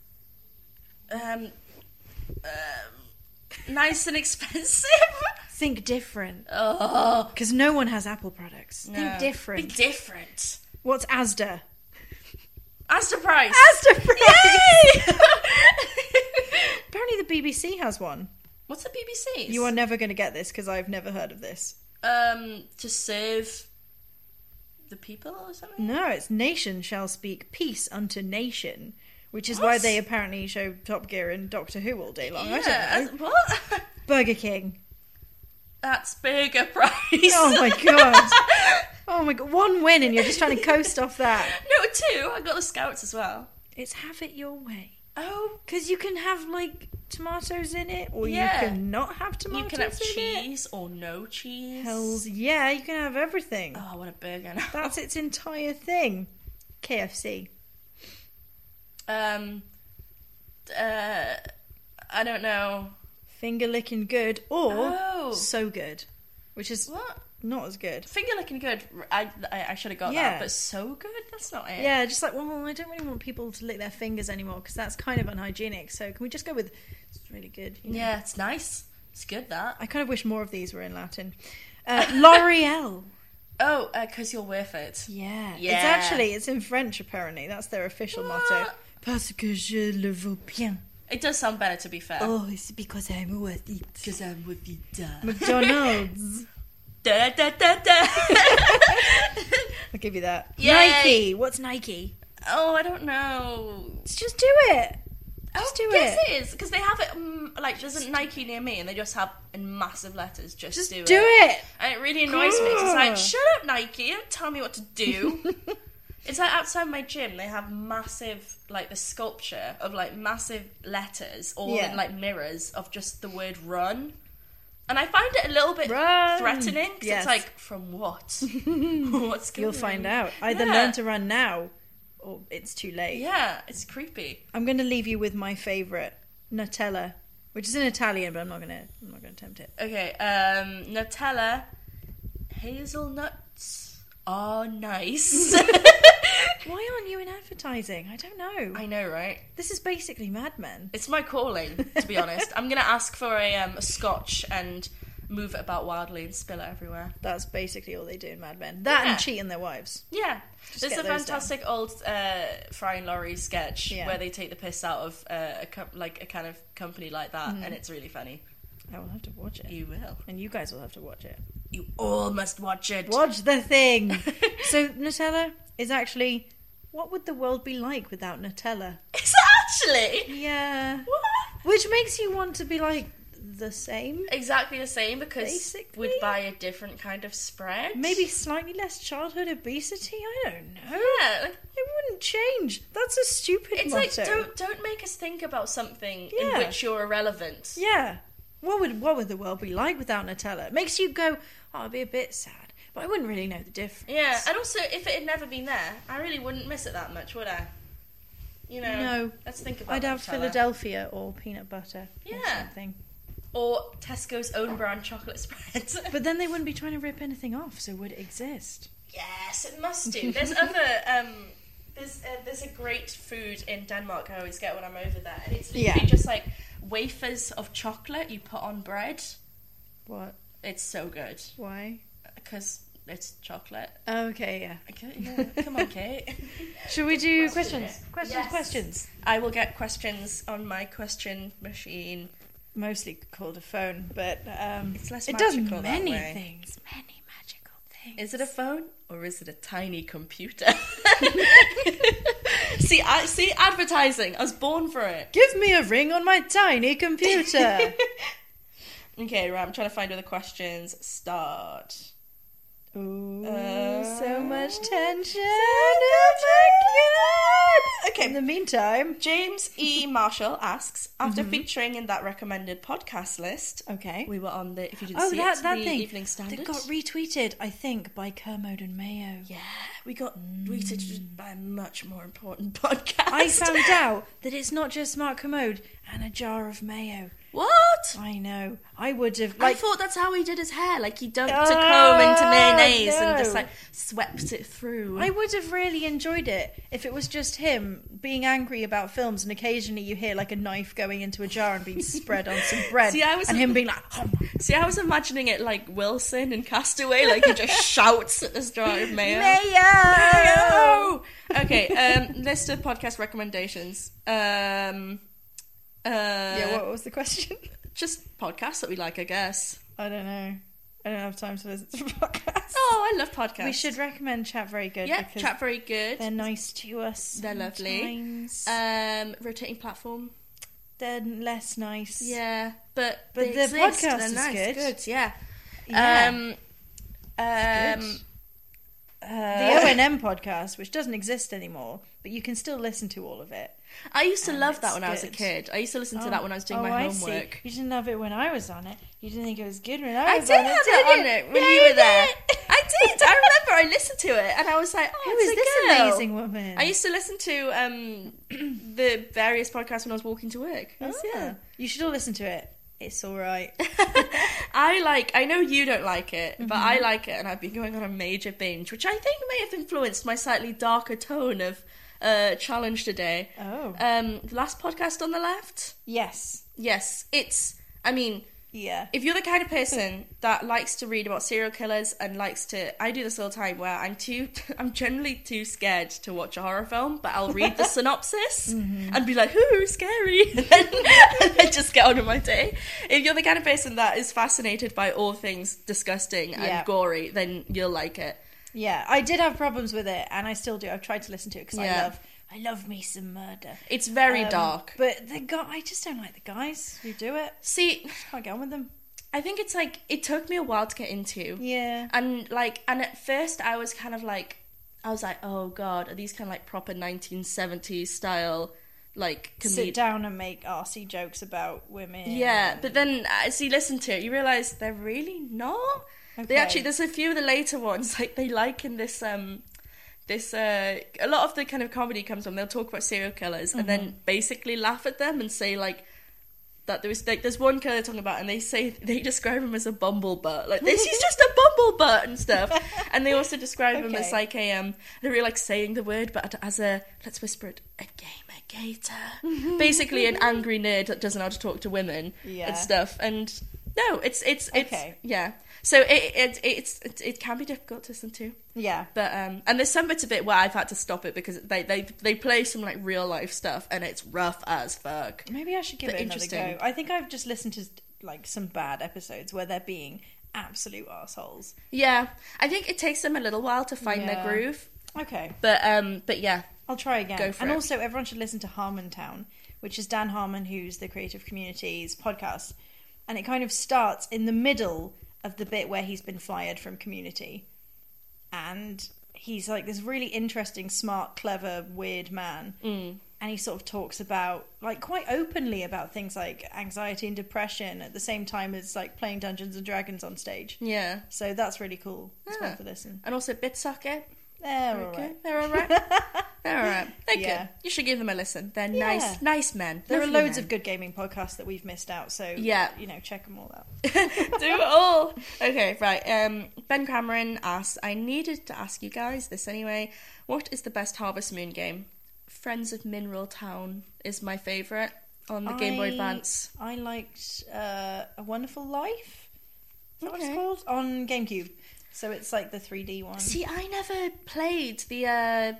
Nice and expensive. Think different. Oh. Because no one has Apple products. No. Think different. Be different. What's Asda? Asda Price. Asda Price! Yay! Apparently the BBC has one. What's the BBC's? You are never going to get this because I've never heard of this. To serve the people or something? No, it's nation shall speak peace unto nation, which is why they apparently show Top Gear and Doctor Who all day long. Yeah. I don't know. What? Burger King. That's Burger Price. Oh my God. Oh my God. One win and you're just trying to coast off that. No, two. I got the Scouts as well. It's have it your way. Oh. Because you can have, like, tomatoes in it, or Yeah. you can not have tomatoes You can have in cheese or no cheese. Hells yeah, you can have everything. Oh, I want a burger now. That's its entire thing. KFC. I don't know. Finger licking good, or Oh. so good, which is What? not as good. Finger looking good. I should have got Yeah. that, but so good? That's not it. Yeah, just like, well, I don't really want people to lick their fingers anymore because that's kind of unhygienic. So can we just go with it's really good? You know? Yeah, it's nice. It's good, that. I kind of wish more of these were in Latin. L'Oreal. Oh, because you're worth it. Yeah. Yeah. It's in French apparently. That's their official motto. Parce que je le vaux bien. It does sound better, to be fair. Oh, it's because I'm worth it. Because I'm worth it. McDonald's. Da, da, da, da. I'll give you that. Yay. Nike. What's Nike? Oh, I don't know. Just do it. Just do yes, it. it is. Because they have it, like, there's a Nike near me, and they just have in massive letters, just do it. And it really annoys me, 'cause it's like, shut up, Nike, don't tell me what to do. It's like outside my gym, they have massive, like, the sculpture of, like, massive letters, all in, like, mirrors of just the word run. And I find it a little bit threatening, because it's like, from what? What's going You'll find out. Either learn to run now, or it's too late. Yeah, it's creepy. I'm going to leave you with my favourite, Nutella, which is in Italian, but I'm not going to attempt it. Okay, Nutella, hazelnuts are nice. Why aren't you in advertising? I don't know. I know, right? This is basically Mad Men. It's my calling, to be honest. I'm going to ask for a scotch and move it about wildly and spill it everywhere. That's basically all they do in Mad Men. That and cheating their wives. Yeah. There's get a those fantastic old Fry and Laurie sketch where they take the piss out of a kind of company like that, and it's really funny. I will have to watch it. You will. And you guys will have to watch it. You all must watch it. Watch the thing! So Nutella is actually... What would the world be like without Nutella? Is it actually? Yeah. What? Which makes you want to be like the same. Exactly the same, because Basically. we'd buy a different kind of spread. Maybe slightly less childhood obesity? I don't know. Yeah. Like, It wouldn't change. That's a stupid it's motto. like, don't make us think about something Yeah. in which you're irrelevant. Yeah. What would the world be like without Nutella? It makes you go, oh, I'd be a bit sad. But I wouldn't really know the difference. Yeah, and also, if it had never been there, I really wouldn't miss it that much, would I? You know, No. let's think about I'd have Nutella. Philadelphia or peanut butter. Yeah. Or something. Or Tesco's own brand chocolate spread. But then they wouldn't be trying to rip anything off, so would it exist? Yes, it must do. There's other there's a great food in Denmark I always get when I'm over there, and it's literally just like wafers of chocolate you put on bread. What? It's so good. Why? Because it's chocolate. Okay, yeah. Okay, yeah. Come on, Kate. Should we do questions? Yes. Questions. I will get questions on my question machine. Mostly called a phone, but It's less it does magical that many way. things. Many magical things. Is it a phone or is it a tiny computer? See advertising. I was born for it. Give me a ring on my tiny computer. Okay, right. I'm trying to find other questions. Start. Ooh, so much tension. Okay. In the meantime, James E. Marshall asks, after featuring in that recommended podcast list, okay. we were on the, if you didn't Oh, see that it, thing the Evening Standard. that got retweeted, I think, by Kermode and Mayo. Yeah, we got retweeted by a much more important podcast. I found out that it's not just Mark Kermode and a jar of mayo. What? I know. I would have I thought that's how he did his hair. Like he dumped a comb into mayonnaise and just like swept it through. I would have really enjoyed it if it was just him being angry about films and occasionally you hear like a knife going into a jar and being spread on some bread. And him being like, oh. See, I was imagining it like Wilson in Castaway, like he just shouts at this jar of mayo. Mayo! Okay, list of podcast recommendations. Yeah, what was the question? Just podcasts that we like, I guess. I don't know. I don't have time to listen to podcasts. Oh, I love podcasts. We should recommend Chat Very Good. Yeah, because Chat Very Good. they're nice to us. They're lovely. Sometimes. Rotating Platform. They're less nice. Yeah, but the they exist. podcast They're is nice. good. Yeah. Yeah. Good. The O&M podcast, which doesn't exist anymore, but you can still listen to all of it. I used to love that it's when I was a good. kid. I used to listen to that when I was doing my I homework. See. You didn't love it when I was on it. You didn't think it was good when I I was did on it. have did it you? on it when Yeah, you were did. there. I did. I remember I listened to it and I was like, oh, Who it's is a this girl. amazing woman? I used to listen to the various podcasts when I was walking to work. Yeah. You should all listen to it. It's all right. I know you don't like it, but I like it, and I've been going on a major binge, which I think may have influenced my slightly darker tone of challenge today. Oh. The last podcast on the left? Yes. Yes, I mean, Yeah. if you're the kind of person that likes to read about serial killers and I do this all the time where I'm generally too scared to watch a horror film, but I'll read the synopsis and be like, ooh, scary, and then just get on with my day. If you're the kind of person that is fascinated by all things disgusting and gory, then you'll like it. Yeah, I did have problems with it, and I still do. I've tried to listen to it because I love me some murder. It's very dark. But I just don't like the guys who do it. See, Can't get on with them. I think it's like, it took me a while to get into. Yeah. And at first I was kind of like, oh god, are these kind of like proper 1970s style, like... Sit down and make arsey jokes about women. Yeah, but then as you listen to it, you realise they're really not. Okay. They actually, there's a few of the later ones, like they liken this, a lot of the kind of comedy comes from, they'll talk about serial killers and then basically laugh at them and say like, that there's one killer they're talking about and they describe him as a bumblebutt, like this he's just a bumblebutt and stuff, and they also describe him as like they're really like saying the word but as a, let's whisper it, a gamer-gator, basically an angry nerd that doesn't know how to talk to women and stuff. And no, it's Okay. yeah. So it can be difficult to listen to. Yeah. But and there's some bits of it where I've had to stop it because they play some like real life stuff and it's rough as fuck. Maybe I should give But it another interesting. go. I think I've just listened to like some bad episodes where they're being absolute assholes. Yeah, I think it takes them a little while to find their groove. Okay. But yeah, I'll try again. Go for and it. also, everyone should listen to Harmontown, which is Dan Harmon, who's the Creative Community's podcast. And it kind of starts in the middle of the bit where he's been fired from Community. And he's like this really interesting, smart, clever, weird man. And he sort of talks about, like, quite openly about things like anxiety and depression at the same time as, like, playing Dungeons and Dragons on stage. yeah. So that's really cool. It's worth a listen. And also Bitsocket. They're alright. They're alright. They're alright. They're good. You should give them a listen. They're nice men. There are loads of good gaming podcasts that we've missed out, so check them all out. Do it all. Okay, right. Ben Cameron asks, I needed to ask you guys this anyway. What is the best Harvest Moon game? Friends of Mineral Town is my favourite on the Game Boy Advance. I liked A Wonderful Life. Is that what it's called? On GameCube. So it's like the 3D one. See, I never played the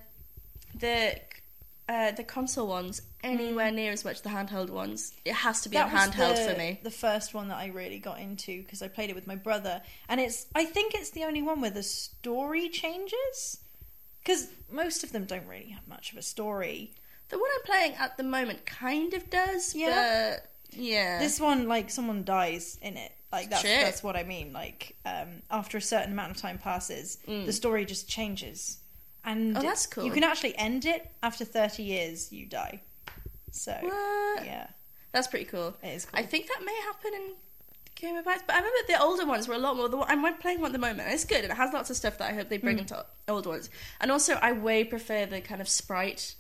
console ones anywhere near as much the handheld ones. It has to be on handheld for me. The first one that I really got into because I played it with my brother, and I think it's the only one where the story changes, because most of them don't really have much of a story. The one I'm playing at the moment kind of does, but yeah. This one, like, someone dies in it. Like, that's what I mean. Like, after a certain amount of time passes, the story just changes. And that's cool. You can actually end it after 30 years, you die. So, yeah. That's pretty cool. It is cool. I think that may happen in Game of Advance, but I remember the older ones were a lot more. I'm playing one at the moment, and it's good, and it has lots of stuff that I hope they bring into old ones. And also, I way prefer the kind of sprite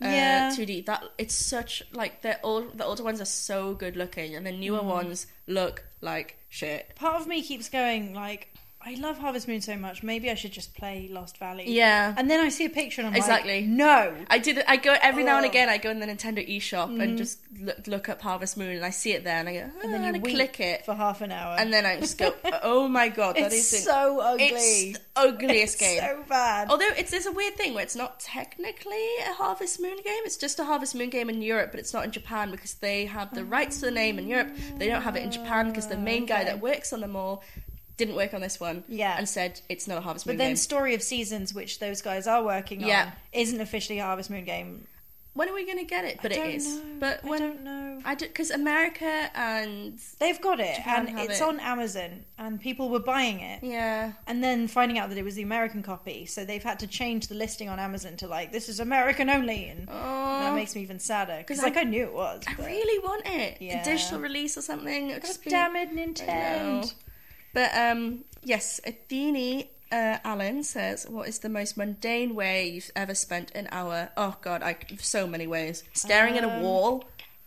2D. That it's such, like, the older ones are so good looking, and the newer ones look like shit. Part of me keeps going, like, I love Harvest Moon so much, maybe I should just play Lost Valley. Yeah. And then I see a picture and I'm like, no. I go every now and again, I go in the Nintendo eShop and just look up Harvest Moon, and I see it there, and I go, and then you click it for half an hour. And then I just go, oh my god, that is so ugly. It's the ugliest game. So bad. Although it's a weird thing where it's not technically a Harvest Moon game, it's just a Harvest Moon game in Europe, but it's not in Japan because they have the rights to the name in Europe. They don't have it in Japan because the main guy that works on them all didn't work on this one, and said it's not a Harvest Moon game. But then Story of Seasons, which those guys are working on, isn't officially a Harvest Moon game. When are we going to get it? But it is. Know. But I don't know. Because America and they've got it, Japan and it's on Amazon, and people were buying it. Yeah. And then finding out that it was the American copy, so they've had to change the listing on Amazon to, like, this is American only, and that makes me even sadder because, like, I knew it was. I really want it. A digital release or something. God damn it, Nintendo. But yes, Athene Allen says, what is the most mundane way you've ever spent an hour? Oh god, so many ways. Staring at a wall.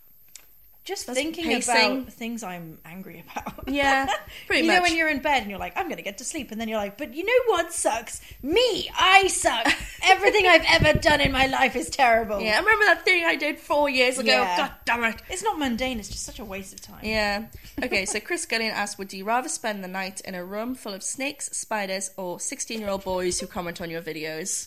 Just thinking about things I'm angry about. Yeah, pretty much. You know when you're in bed and you're like, I'm going to get to sleep, and then you're like, but you know what sucks? Me! I suck! Everything I've ever done in my life is terrible. Yeah, I remember that thing I did 4 years ago. Yeah. God damn it. It's not mundane, it's just such a waste of time. Yeah. Okay, so Chris Gillian asked, would you rather spend the night in a room full of snakes, spiders, or 16-year-old boys who comment on your videos?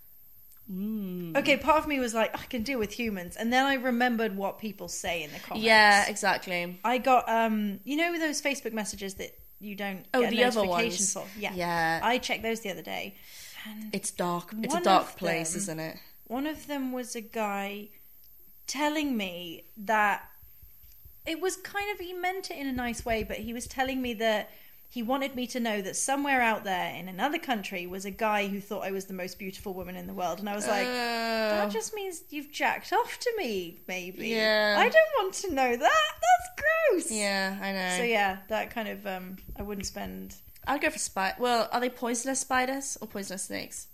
Okay, part of me was like, I can deal with humans, and then I remembered what people say in the comments. Yeah, exactly. I got you know those Facebook messages that you don't get the notifications other ones. for? Yeah. I checked those the other day, and it's dark. It's a dark place, isn't it? One of them was a guy telling me that it was kind of, he meant it in a nice way, but he was telling me that he wanted me to know that somewhere out there in another country was a guy who thought I was the most beautiful woman in the world. And I was like, that just means you've jacked off to me, maybe. Yeah. I don't want to know that. That's gross. Yeah, I know. So yeah, that kind of, I wouldn't spend... I'd go for spider. Well, are they poisonous spiders or poisonous snakes?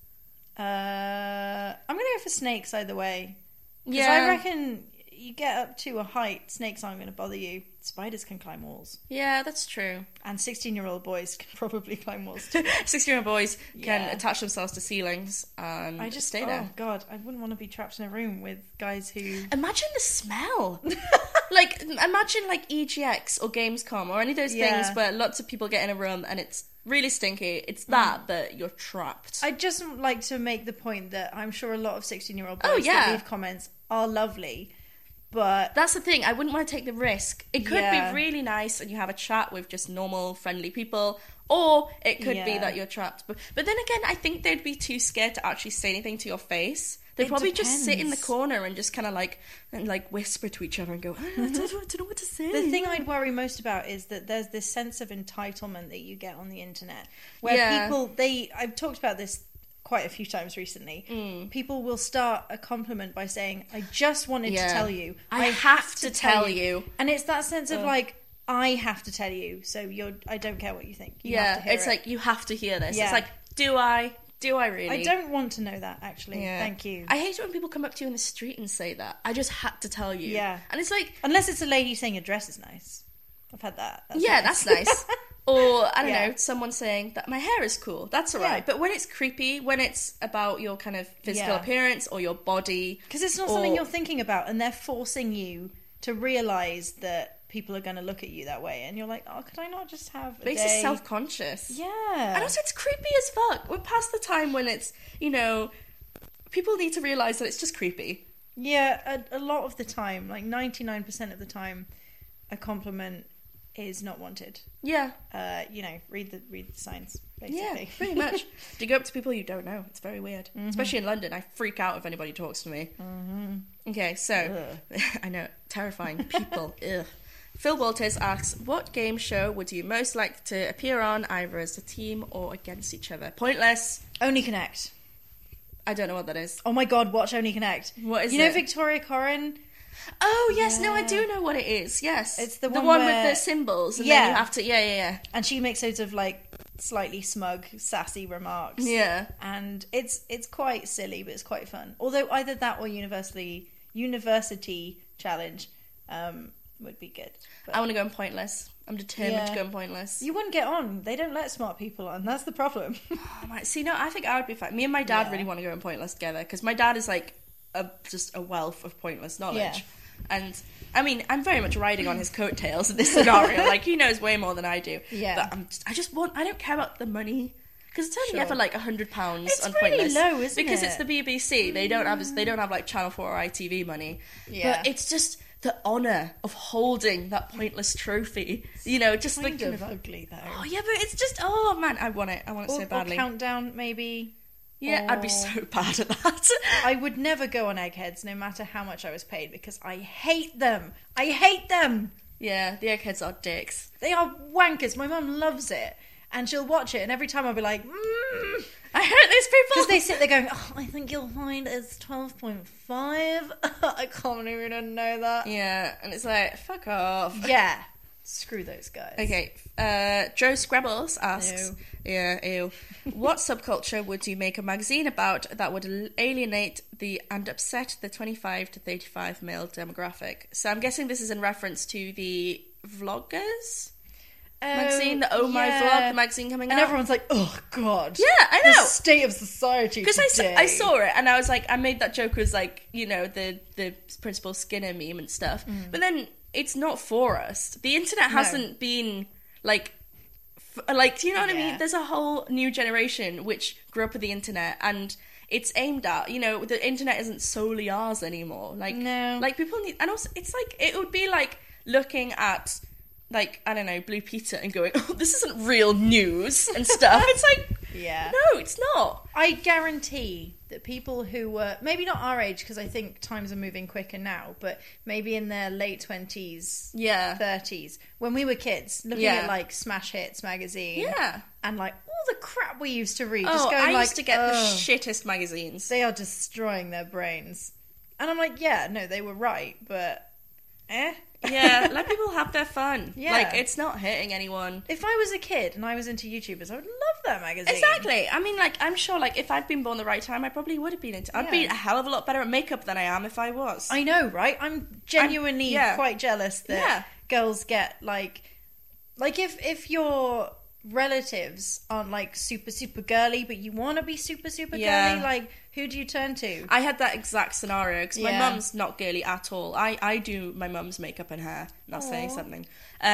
I'm going to go for snakes either way. Because I reckon you get up to a height, snakes aren't going to bother you. Spiders can climb walls. Yeah, that's true. And 16-year-old boys can probably climb walls too. 16-year-old boys can attach themselves to ceilings and just stay there. Oh, God, I wouldn't want to be trapped in a room with guys who... Imagine the smell. Imagine EGX or Gamescom or any of those things where lots of people get in a room and it's really stinky. It's that you're trapped. I'd just like to make the point that I'm sure a lot of 16-year-old boys that leave comments are lovely. But that's the thing, I wouldn't want to take the risk. It could be really nice and you have a chat with just normal, friendly people, or it could be that you're trapped. But then again, I think they'd be too scared to actually say anything to your face. They'd probably just sit in the corner and just kind of whisper to each other and go, I don't know what to say. The thing I'd worry most about is that there's this sense of entitlement that you get on the internet, where people, I've talked about this quite a few times recently. People will start a compliment by saying, I just wanted to tell you. I have to tell you. And it's that sense of I have to tell you, so I don't care what you think. You have to hear it's it. like, you have to hear this. It's like, do I? Do I really? I don't want to know that, actually. Yeah. Thank you. I hate it when people come up to you in the street and say that. I just had to tell you. Yeah. And it's like... Unless it's a lady saying your dress is nice. I've had that. That's nice. Or, I don't know, someone saying that my hair is cool. That's all right. Yeah. But when it's creepy, when it's about your kind of physical appearance or your body... Because it's not something you're thinking about, and they're forcing you to realise that people are going to look at you that way. And you're like, oh, could I not just have a Makes day? it self-conscious. Yeah. And also it's creepy as fuck. We're past the time when it's, you know... People need to realise that it's just creepy. Yeah, a lot of the time, like 99% of the time, a compliment is not wanted. Yeah. You know, read the signs, basically. Yeah, pretty much. You go up to people you don't know. It's very weird. Mm-hmm. Especially in London. I freak out if anybody talks to me. Mm-hmm. Okay, so... I know, terrifying. People. Ugh. Phil Walters asks, what game show would you most like to appear on, either as a team or against each other? Pointless. Only Connect. I don't know what that is. Oh my god, watch Only Connect. What is it? You know Victoria Coren? Oh, yes, no, I do know what it is, yes. It's the one one with where... the symbols, and then you have to... Yeah. And she makes loads of, like, slightly smug, sassy remarks. Yeah. And it's quite silly, but it's quite fun. Although either that or University Challenge would be good. But I want to go in Pointless. I'm determined to go in Pointless. You wouldn't get on. They don't let smart people on. That's the problem. See, no, I think I would be fine. Me and my dad really want to go in Pointless together, because my dad is like just a wealth of Pointless knowledge. Yeah. And I mean, I'm very much riding on his coattails in this scenario. Like, he knows way more than I do. Yeah. But I don't care about the money. Because it's only ever like £100 on it's Pointless. It's really low, isn't it? Because it's the BBC. They don't have like Channel 4 or ITV money. Yeah. But it's just the honour of holding that Pointless trophy. You know, just kind the of ugly though. Oh yeah, but it's just, oh man, I want it so badly. Or Countdown, maybe. Yeah, I'd be so bad at that. I would never go on Eggheads, no matter how much I was paid, because I hate them. I hate them. Yeah, the Eggheads are dicks. They are wankers. My mum loves it, and she'll watch it, and every time I'll be like, I hate these people. Because they sit there going, oh, I think you'll find it's 12.5. I can't even know that. Yeah, and it's like, fuck off. Yeah. Screw those guys. Okay, Joe Scrabbles asks, ew. What subculture would you make a magazine about that would alienate and upset the 25 to 35 male demographic? So I'm guessing this is in reference to the vloggers magazine, the Oh My Vlog, the magazine coming out. And everyone's like, oh God. Yeah, I know. The state of society Because today. I saw it and I was like, I made that joke as like, you know, the Principal Skinner meme and stuff. But then it's not for us. The internet hasn't been like, do you know what I mean? There's a whole new generation which grew up with the internet, and it's aimed at, you know, the internet isn't solely ours anymore. Like, no. Like, people need, and also, it's like, it would be like looking at, like, I don't know, Blue Peter and going, oh, this isn't real news and stuff. It's like, no, it's not. I guarantee that people who were, maybe not our age, because I think times are moving quicker now, but maybe in their late 20s, 30s, when we were kids, looking at, like, Smash Hits magazine, and, like, all the crap we used to read. Just going, I like, used to get the shittest magazines. They are destroying their brains. And I'm like, yeah, no, they were right, but, Yeah, let people have their fun. Yeah. Like, it's not hurting anyone. If I was a kid and I was into YouTubers, I would love that magazine. Exactly. I mean, like, I'm sure, like, if I'd been born the right time, I probably would have been into... I'd be a hell of a lot better at makeup than I am if I was. I know, right? I'm genuinely quite jealous that girls get, like if your relatives aren't, like, super, super girly, but you want to be super, super girly, like, who do you turn to? I had that exact scenario, because my mum's not girly at all. I do my mum's makeup and hair, not saying something.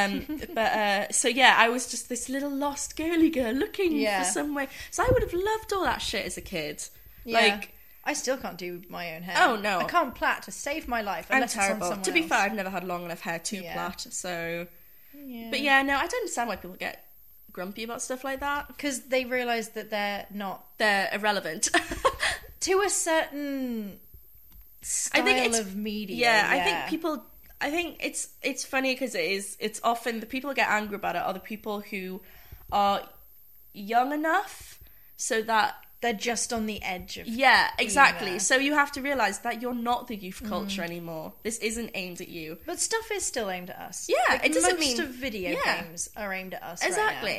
So yeah, I was just this little lost girly girl looking for some way. So I would have loved all that shit as a kid. Yeah. Like, I still can't do my own hair. Oh, no. I can't plait to save my life. I'm terrible. It's on someone to be else. fair, I've never had long enough hair to plait, so... Yeah. But yeah, no, I don't understand why people get grumpy about stuff like that. Because they realise that they're irrelevant. To a certain style of media. Yeah, I think it's funny because it's often the people who get angry about it are the people who are young enough so that they're just on the edge of exactly. So you have to realise that you're not the youth culture anymore. This isn't aimed at you. But stuff is still aimed at us. Yeah, like, it doesn't most mean... of video games are aimed at us exactly. right now.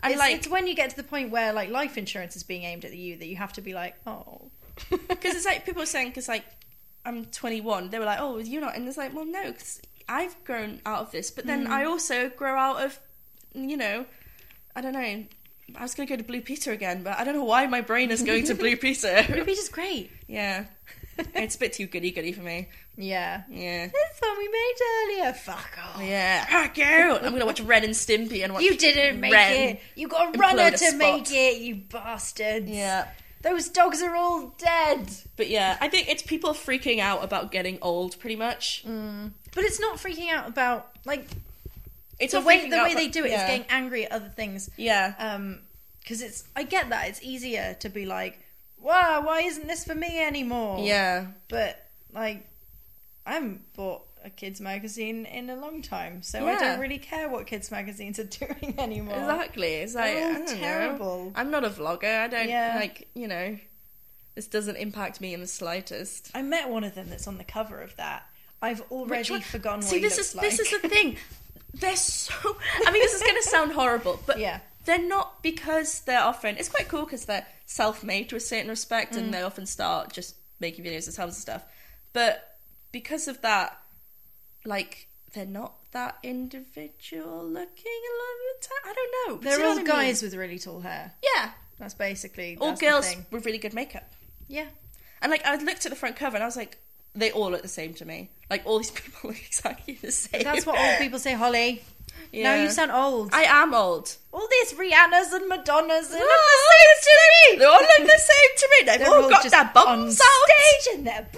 And it's when you get to the point where like life insurance is being aimed at you that you have to be like, oh. Because it's like, people are saying, because like, I'm 21, they were like, oh, you're not, and it's like, well, no, because I've grown out of this, but then I also grow out of, you know, I don't know, I was going to go to Blue Peter again, but I don't know why my brain is going to Blue Peter. Blue Peter's great. Yeah. It's a bit too goody-goody for me. Yeah. Yeah. That's what we made earlier. Fuck off. Yeah. Fuck you. I'm going to watch Ren and Stimpy and watch You didn't make it. You got a runner to make it, you bastards. Yeah. Those dogs are all dead. But yeah, I think it's people freaking out about getting old, pretty much. But it's not freaking out about, like... It's the way they do it is getting angry at other things. Yeah. Because I get that. It's easier to be like, wow, why isn't this for me anymore? Yeah. But, like, I haven't bought a kids magazine in a long time, so I don't really care what kids magazines are doing anymore. Exactly. It's like, they're all I don't terrible. know. I'm not a vlogger. I don't, like, you know, this doesn't impact me in the slightest. I met one of them that's on the cover of that. I've already forgotten what he looks like. This is the thing. They're so... I mean, this is going to sound horrible, but they're not, because they're often... It's quite cool because they're self-made to a certain respect, and they often start just making videos themselves and stuff. But because of that, like, they're not that individual looking a lot of the time. I don't know. They're all guys with really tall hair. Yeah. That's basically... All girls with really good makeup. Yeah. And, like, I looked at the front cover and I was like... They all look the same to me. Like, all these people look exactly the same. That's what old people say, Holly. Yeah. Now you sound old. I am old. All these Rihannas and Madonnas, they look the same to me. They all look the same to me. They've all got their bums on stage and their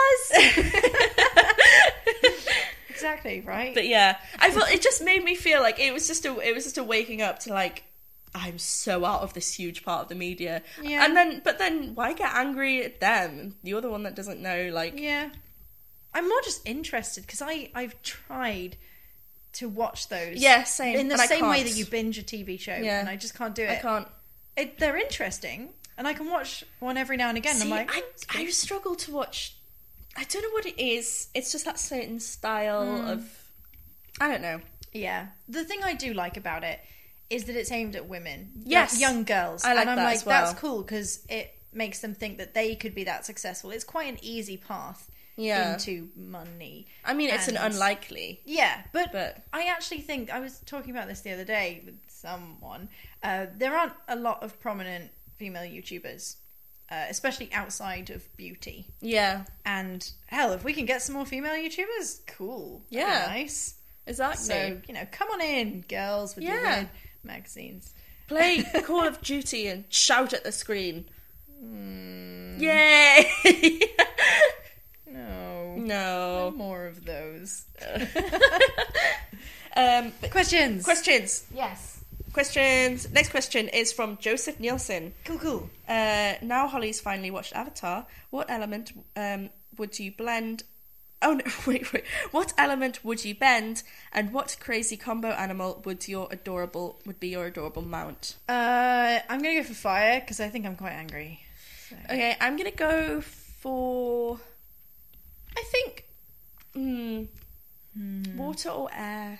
bras. Exactly, right? But yeah, I felt it just made me feel like it was just a waking up to, like, I'm so out of this huge part of the media. Yeah. But then why get angry at them? You're the one that doesn't know, like... Yeah. I'm more just interested, because I've tried to watch those. Yeah, same. In the same way that you binge a TV show, and I just can't do it. I can't. They're interesting, and I can watch one every now and again. See, I'm like... I struggle to watch... I don't know what it is. It's just that certain style of... I don't know. Yeah. The thing I do like about it is that it's aimed at women. Yes. Like young girls. I like and I'm that like, as well. that's cool, because it makes them think that they could be that successful. It's quite an easy path into money. I mean, it's an unlikely. Yeah, but I actually think, I was talking about this the other day with someone, there aren't a lot of prominent female YouTubers, especially outside of beauty. Yeah. And hell, if we can get some more female YouTubers, cool. Yeah. Nice. Exactly. So, come on in, girls, with your weird magazines. Play Call of Duty and shout at the screen. Yay! No. More of those. Questions. Yes. Questions. Next question is from Joseph Nielsen. Cool. Now Holly's finally watched Avatar. What element would you blend... Oh, no, wait. What element would you bend, and what crazy combo animal would be your adorable mount? I'm going to go for fire, because I think I'm quite angry. So. Okay, I'm going to go for... I think... Water or air?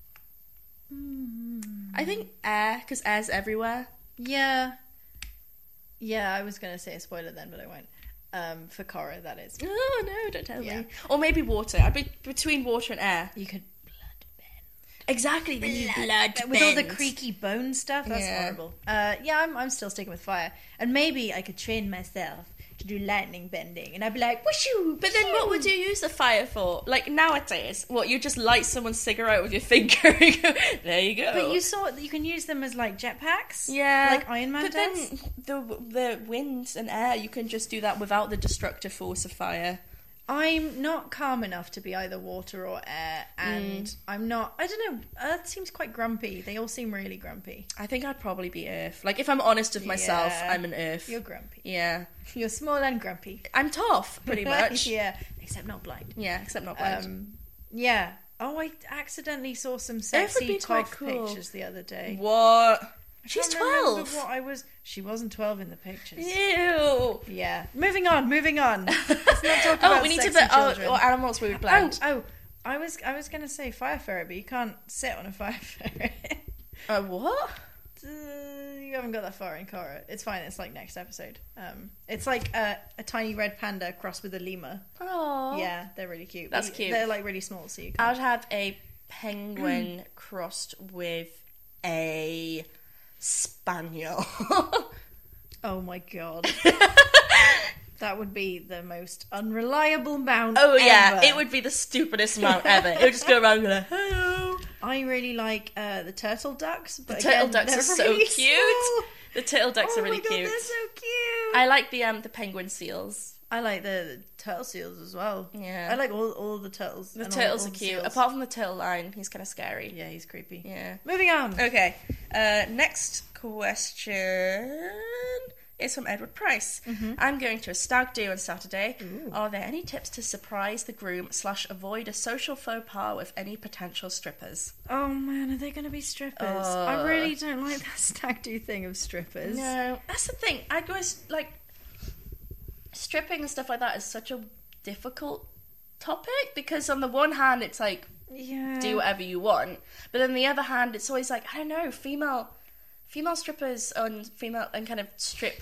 I think air, because air's everywhere. Yeah. Yeah, I was going to say a spoiler then, but I won't. For Korra, that is. Oh, no, don't tell me. Or maybe water. I'd be between water and air. You could blood bend. Exactly, then you blood bend. With all the creaky bone stuff, that's horrible. I'm still sticking with fire. And maybe I could train myself to do lightning bending, and I'd be like, whooshoo! But then what would you use the fire for? Like, nowadays, what, you just light someone's cigarette with your finger and go, there you go. But you saw that you can use them as, like, jetpacks? Yeah. Like Iron Man does? But then the wind and air, you can just do that without the destructive force of fire. I'm not calm enough to be either water or air, and I'm not... I don't know, Earth seems quite grumpy. They all seem really grumpy. I think I'd probably be Earth. Like, if I'm honest with myself, I'm an Earth. You're grumpy. Yeah. You're small and grumpy. I'm tough, pretty much. Yeah, except not blind. Yeah, except not blind. Yeah. Oh, I accidentally saw some sexy tough pictures the other day. What? She's 12. What I was. She wasn't 12 in the pictures. Ew. Yeah. Moving on. Let's not talk about we need sexy to children. what animals we would blend. I was going to say fire ferret, but you can't sit on a fire ferret. What? You haven't got that far in Korra. It's fine. It's like next episode. It's like a tiny red panda crossed with a lemur. Oh, yeah, they're really cute. That's cute. They're like really small, so you I can. would have a penguin crossed with a spaniel. Oh my god. That would be the most unreliable mount yeah, ever. it would be the stupidest mount ever. It would just go around and go like, hello. I really like the turtle ducks. But The turtle again, ducks are they're so really cute. small. The turtle ducks Oh are really my God, cute. they're so cute. I like the penguin seals. I like the turtle seals as well. Yeah. I like all the turtles. The and turtles all are the cute. seals. Apart from the turtle line, he's kind of scary. Yeah, he's creepy. Yeah. Moving on. Okay. Next question is from Edward Price. I'm going to a stag do on Saturday. Ooh. Are there any tips to surprise the groom / avoid a social faux pas with any potential strippers? Oh man, are they going to be strippers? I really don't like that stag do thing of strippers. No, that's the thing. I always like stripping and stuff like that is such a difficult topic because on the one hand it's like do whatever you want, but on the other hand it's always like I don't know, female strippers and female and kind of strip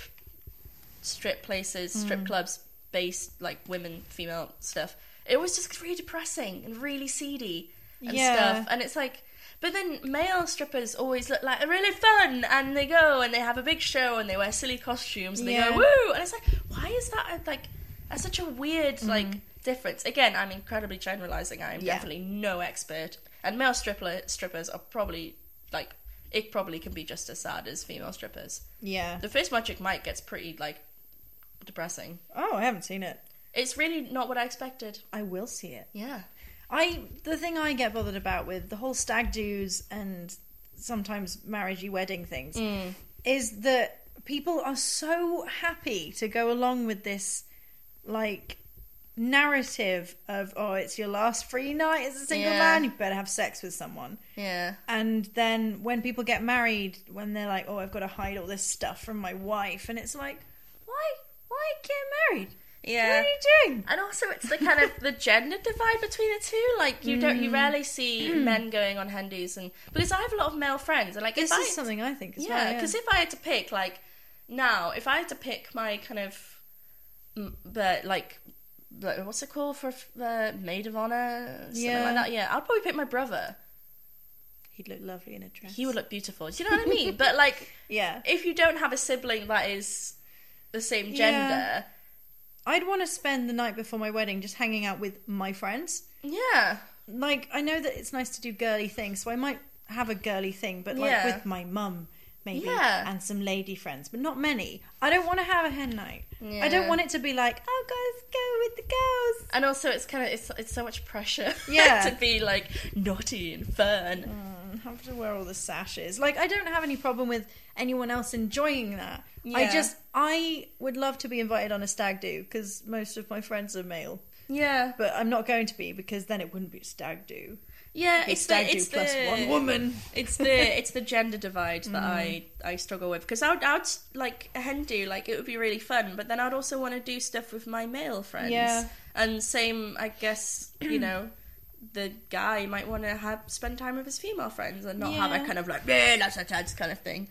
places, strip clubs based like women female stuff. It was just really depressing and really seedy and stuff, and it's like. But then male strippers always look like really fun, and they go and they have a big show and they wear silly costumes and they go woo, and it's like, why is that that's such a weird like difference? Again, I'm incredibly generalizing. I'm definitely no expert, and male strippers are probably like it probably can be just as sad as female strippers. Yeah. The First Magic Mike gets pretty like depressing. Oh, I haven't seen it. It's really not what I expected. I will see it. Yeah. The thing I get bothered about with the whole stag do's and sometimes marriagey wedding things is that people are so happy to go along with this like narrative of it's your last free night as a single man, you better have sex with someone. Yeah. And then when people get married, when they're like, I've got to hide all this stuff from my wife, and it's like, why get married? Yeah. What are you doing? And also it's the kind of the gender divide between the two. Like you rarely see men going on hen-dos, and because I have a lot of male friends and like This is something I think as well. Yeah, because if I had to pick like now, if I had to pick my kind of what's it called for maid of honor, something like that. Yeah, I'd probably pick my brother. He'd look lovely in a dress. He would look beautiful. Do you know what I mean? But like, yeah, if you don't have a sibling that is the same gender, I'd want to spend the night before my wedding just hanging out with my friends. Yeah, like I know that it's nice to do girly things, so I might have a girly thing, but like with my mum. Maybe, and some lady friends, but not many. I don't want to have a hen night. I don't want it to be like, guys, go with the girls. And also, it's kind of it's so much pressure. To be like naughty and fun. Have to wear all the sashes. Like, I don't have any problem with anyone else enjoying that. Yeah. I would love to be invited on a stag do because most of my friends are male. Yeah, but I'm not going to be because then it wouldn't be a stag do. Yeah, it's stag do plus one woman. It's the gender divide that I struggle with because I would like a hen do, like it would be really fun, but then I'd also want to do stuff with my male friends. Yeah, and same, I guess the guy might want to spend time with his female friends and not have a kind of like that's kind of thing.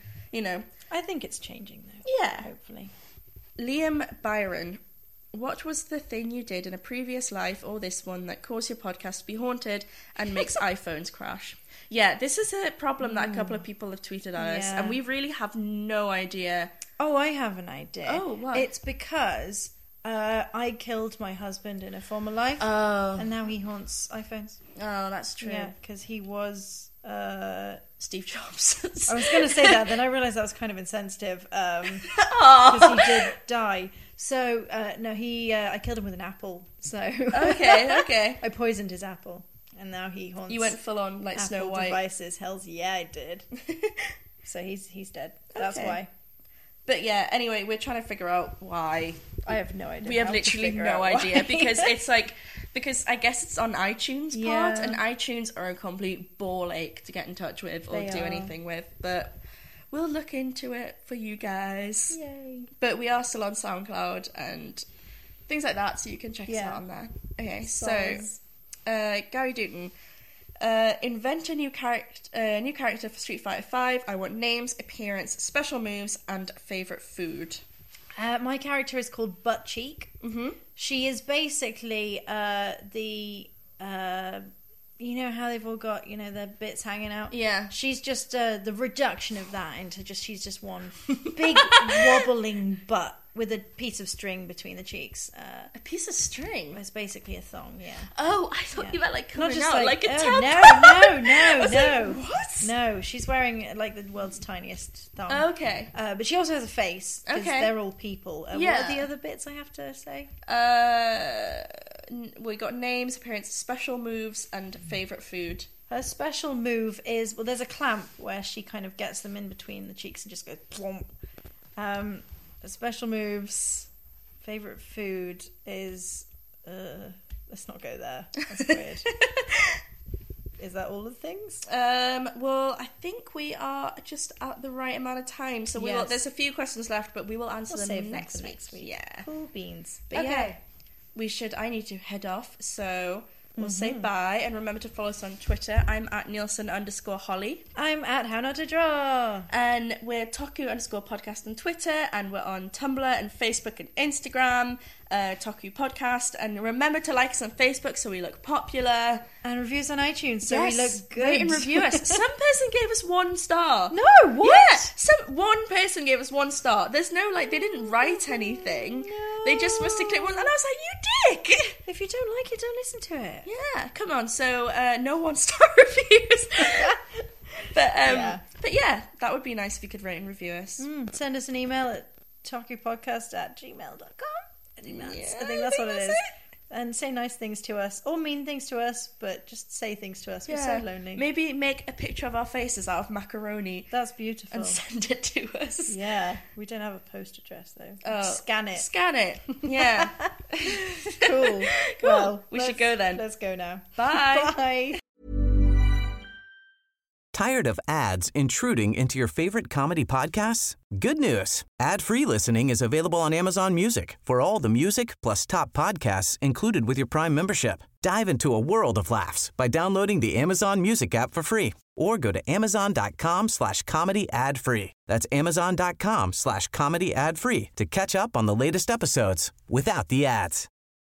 I think it's changing though. Yeah, hopefully. Liam Byron. What was the thing you did in a previous life or this one that caused your podcast to be haunted and makes iPhones crash? Yeah, this is a problem that a couple of people have tweeted at us, and we really have no idea. Oh, I have an idea. Oh, what? It's because I killed my husband in a former life, and now he haunts iPhones. Oh, that's true. Yeah, because he was... Steve Jobs. I was going to say that, then I realised that was kind of insensitive, because he did die. So, no, I killed him with an apple, so... Okay. I poisoned his apple, and now he haunts... You went full on, like, Apple Snow White. devices. Hells yeah, I did. So he's dead. That's why. But yeah, anyway, we're trying to figure out why. I have no idea. We have literally no idea, because it's like... Because I guess it's on iTunes part, and iTunes are a complete ball ache to get in touch with or do anything with, but... We'll look into it for you guys. Yay. But we are still on SoundCloud and things like that, so you can check us out on there. Okay, so Gary Dutton. Invent a new character for Street Fighter 5. I want names, appearance, special moves, and favourite food. My character is called Butt Cheek. Mm-hmm. She is basically you know how they've all got, their bits hanging out? Yeah. She's just the reduction of that into she's just one big wobbling butt with a piece of string between the cheeks. A piece of string? It's basically a thong, yeah. Oh, I thought you meant coming just out like a tampon. No. Like, what? No, she's wearing the world's tiniest thong. Okay. But she also has a face, because they're all people. What are the other bits I have to say? We got names, appearance, special moves, and favourite food. Her special move is, there's a clamp where she kind of gets them in between the cheeks and just goes plomp. Special moves, favourite food is, let's not go there. That's weird. Is that all the things? Well, I think we are just at the right amount of time. So there's a few questions left, but we will answer them next week. Yeah. Cool beans. But okay. I need to head off, so we'll say bye, and remember to follow us on Twitter. I'm at Nielsen_Holly. I'm at How Not to Draw. And we're Toku_podcast on Twitter, and we're on Tumblr and Facebook and Instagram, Toku Podcast. And remember to like us on Facebook so we look popular. And reviews on iTunes so we look good. Rate and review us. Some person gave us 1 star. No, what? Yeah, one person gave us 1 star. There's no, they didn't write anything. No. They just must have clicked one, and I was like, you dick! If you don't like it, don't listen to it. Yeah, come on. So, no 1-star reviews. But yeah, that would be nice if you could rate and review us. Send us an email at tokupodcast@gmail.com. I think that's what it is. And say nice things to us, or mean things to us, but just say things to us. We're so lonely. Maybe make a picture of our faces out of macaroni. That's beautiful. And send it to us. Yeah, we don't have a post address though. Scan it. Yeah. Cool. Well, we should go then. Let's go now. Bye. Bye. Tired of ads intruding into your favorite comedy podcasts? Good news. Ad-free listening is available on Amazon Music for all the music plus top podcasts included with your Prime membership. Dive into a world of laughs by downloading the Amazon Music app for free or go to amazon.com/comedy ad-free. That's amazon.com/comedy ad-free to catch up on the latest episodes without the ads.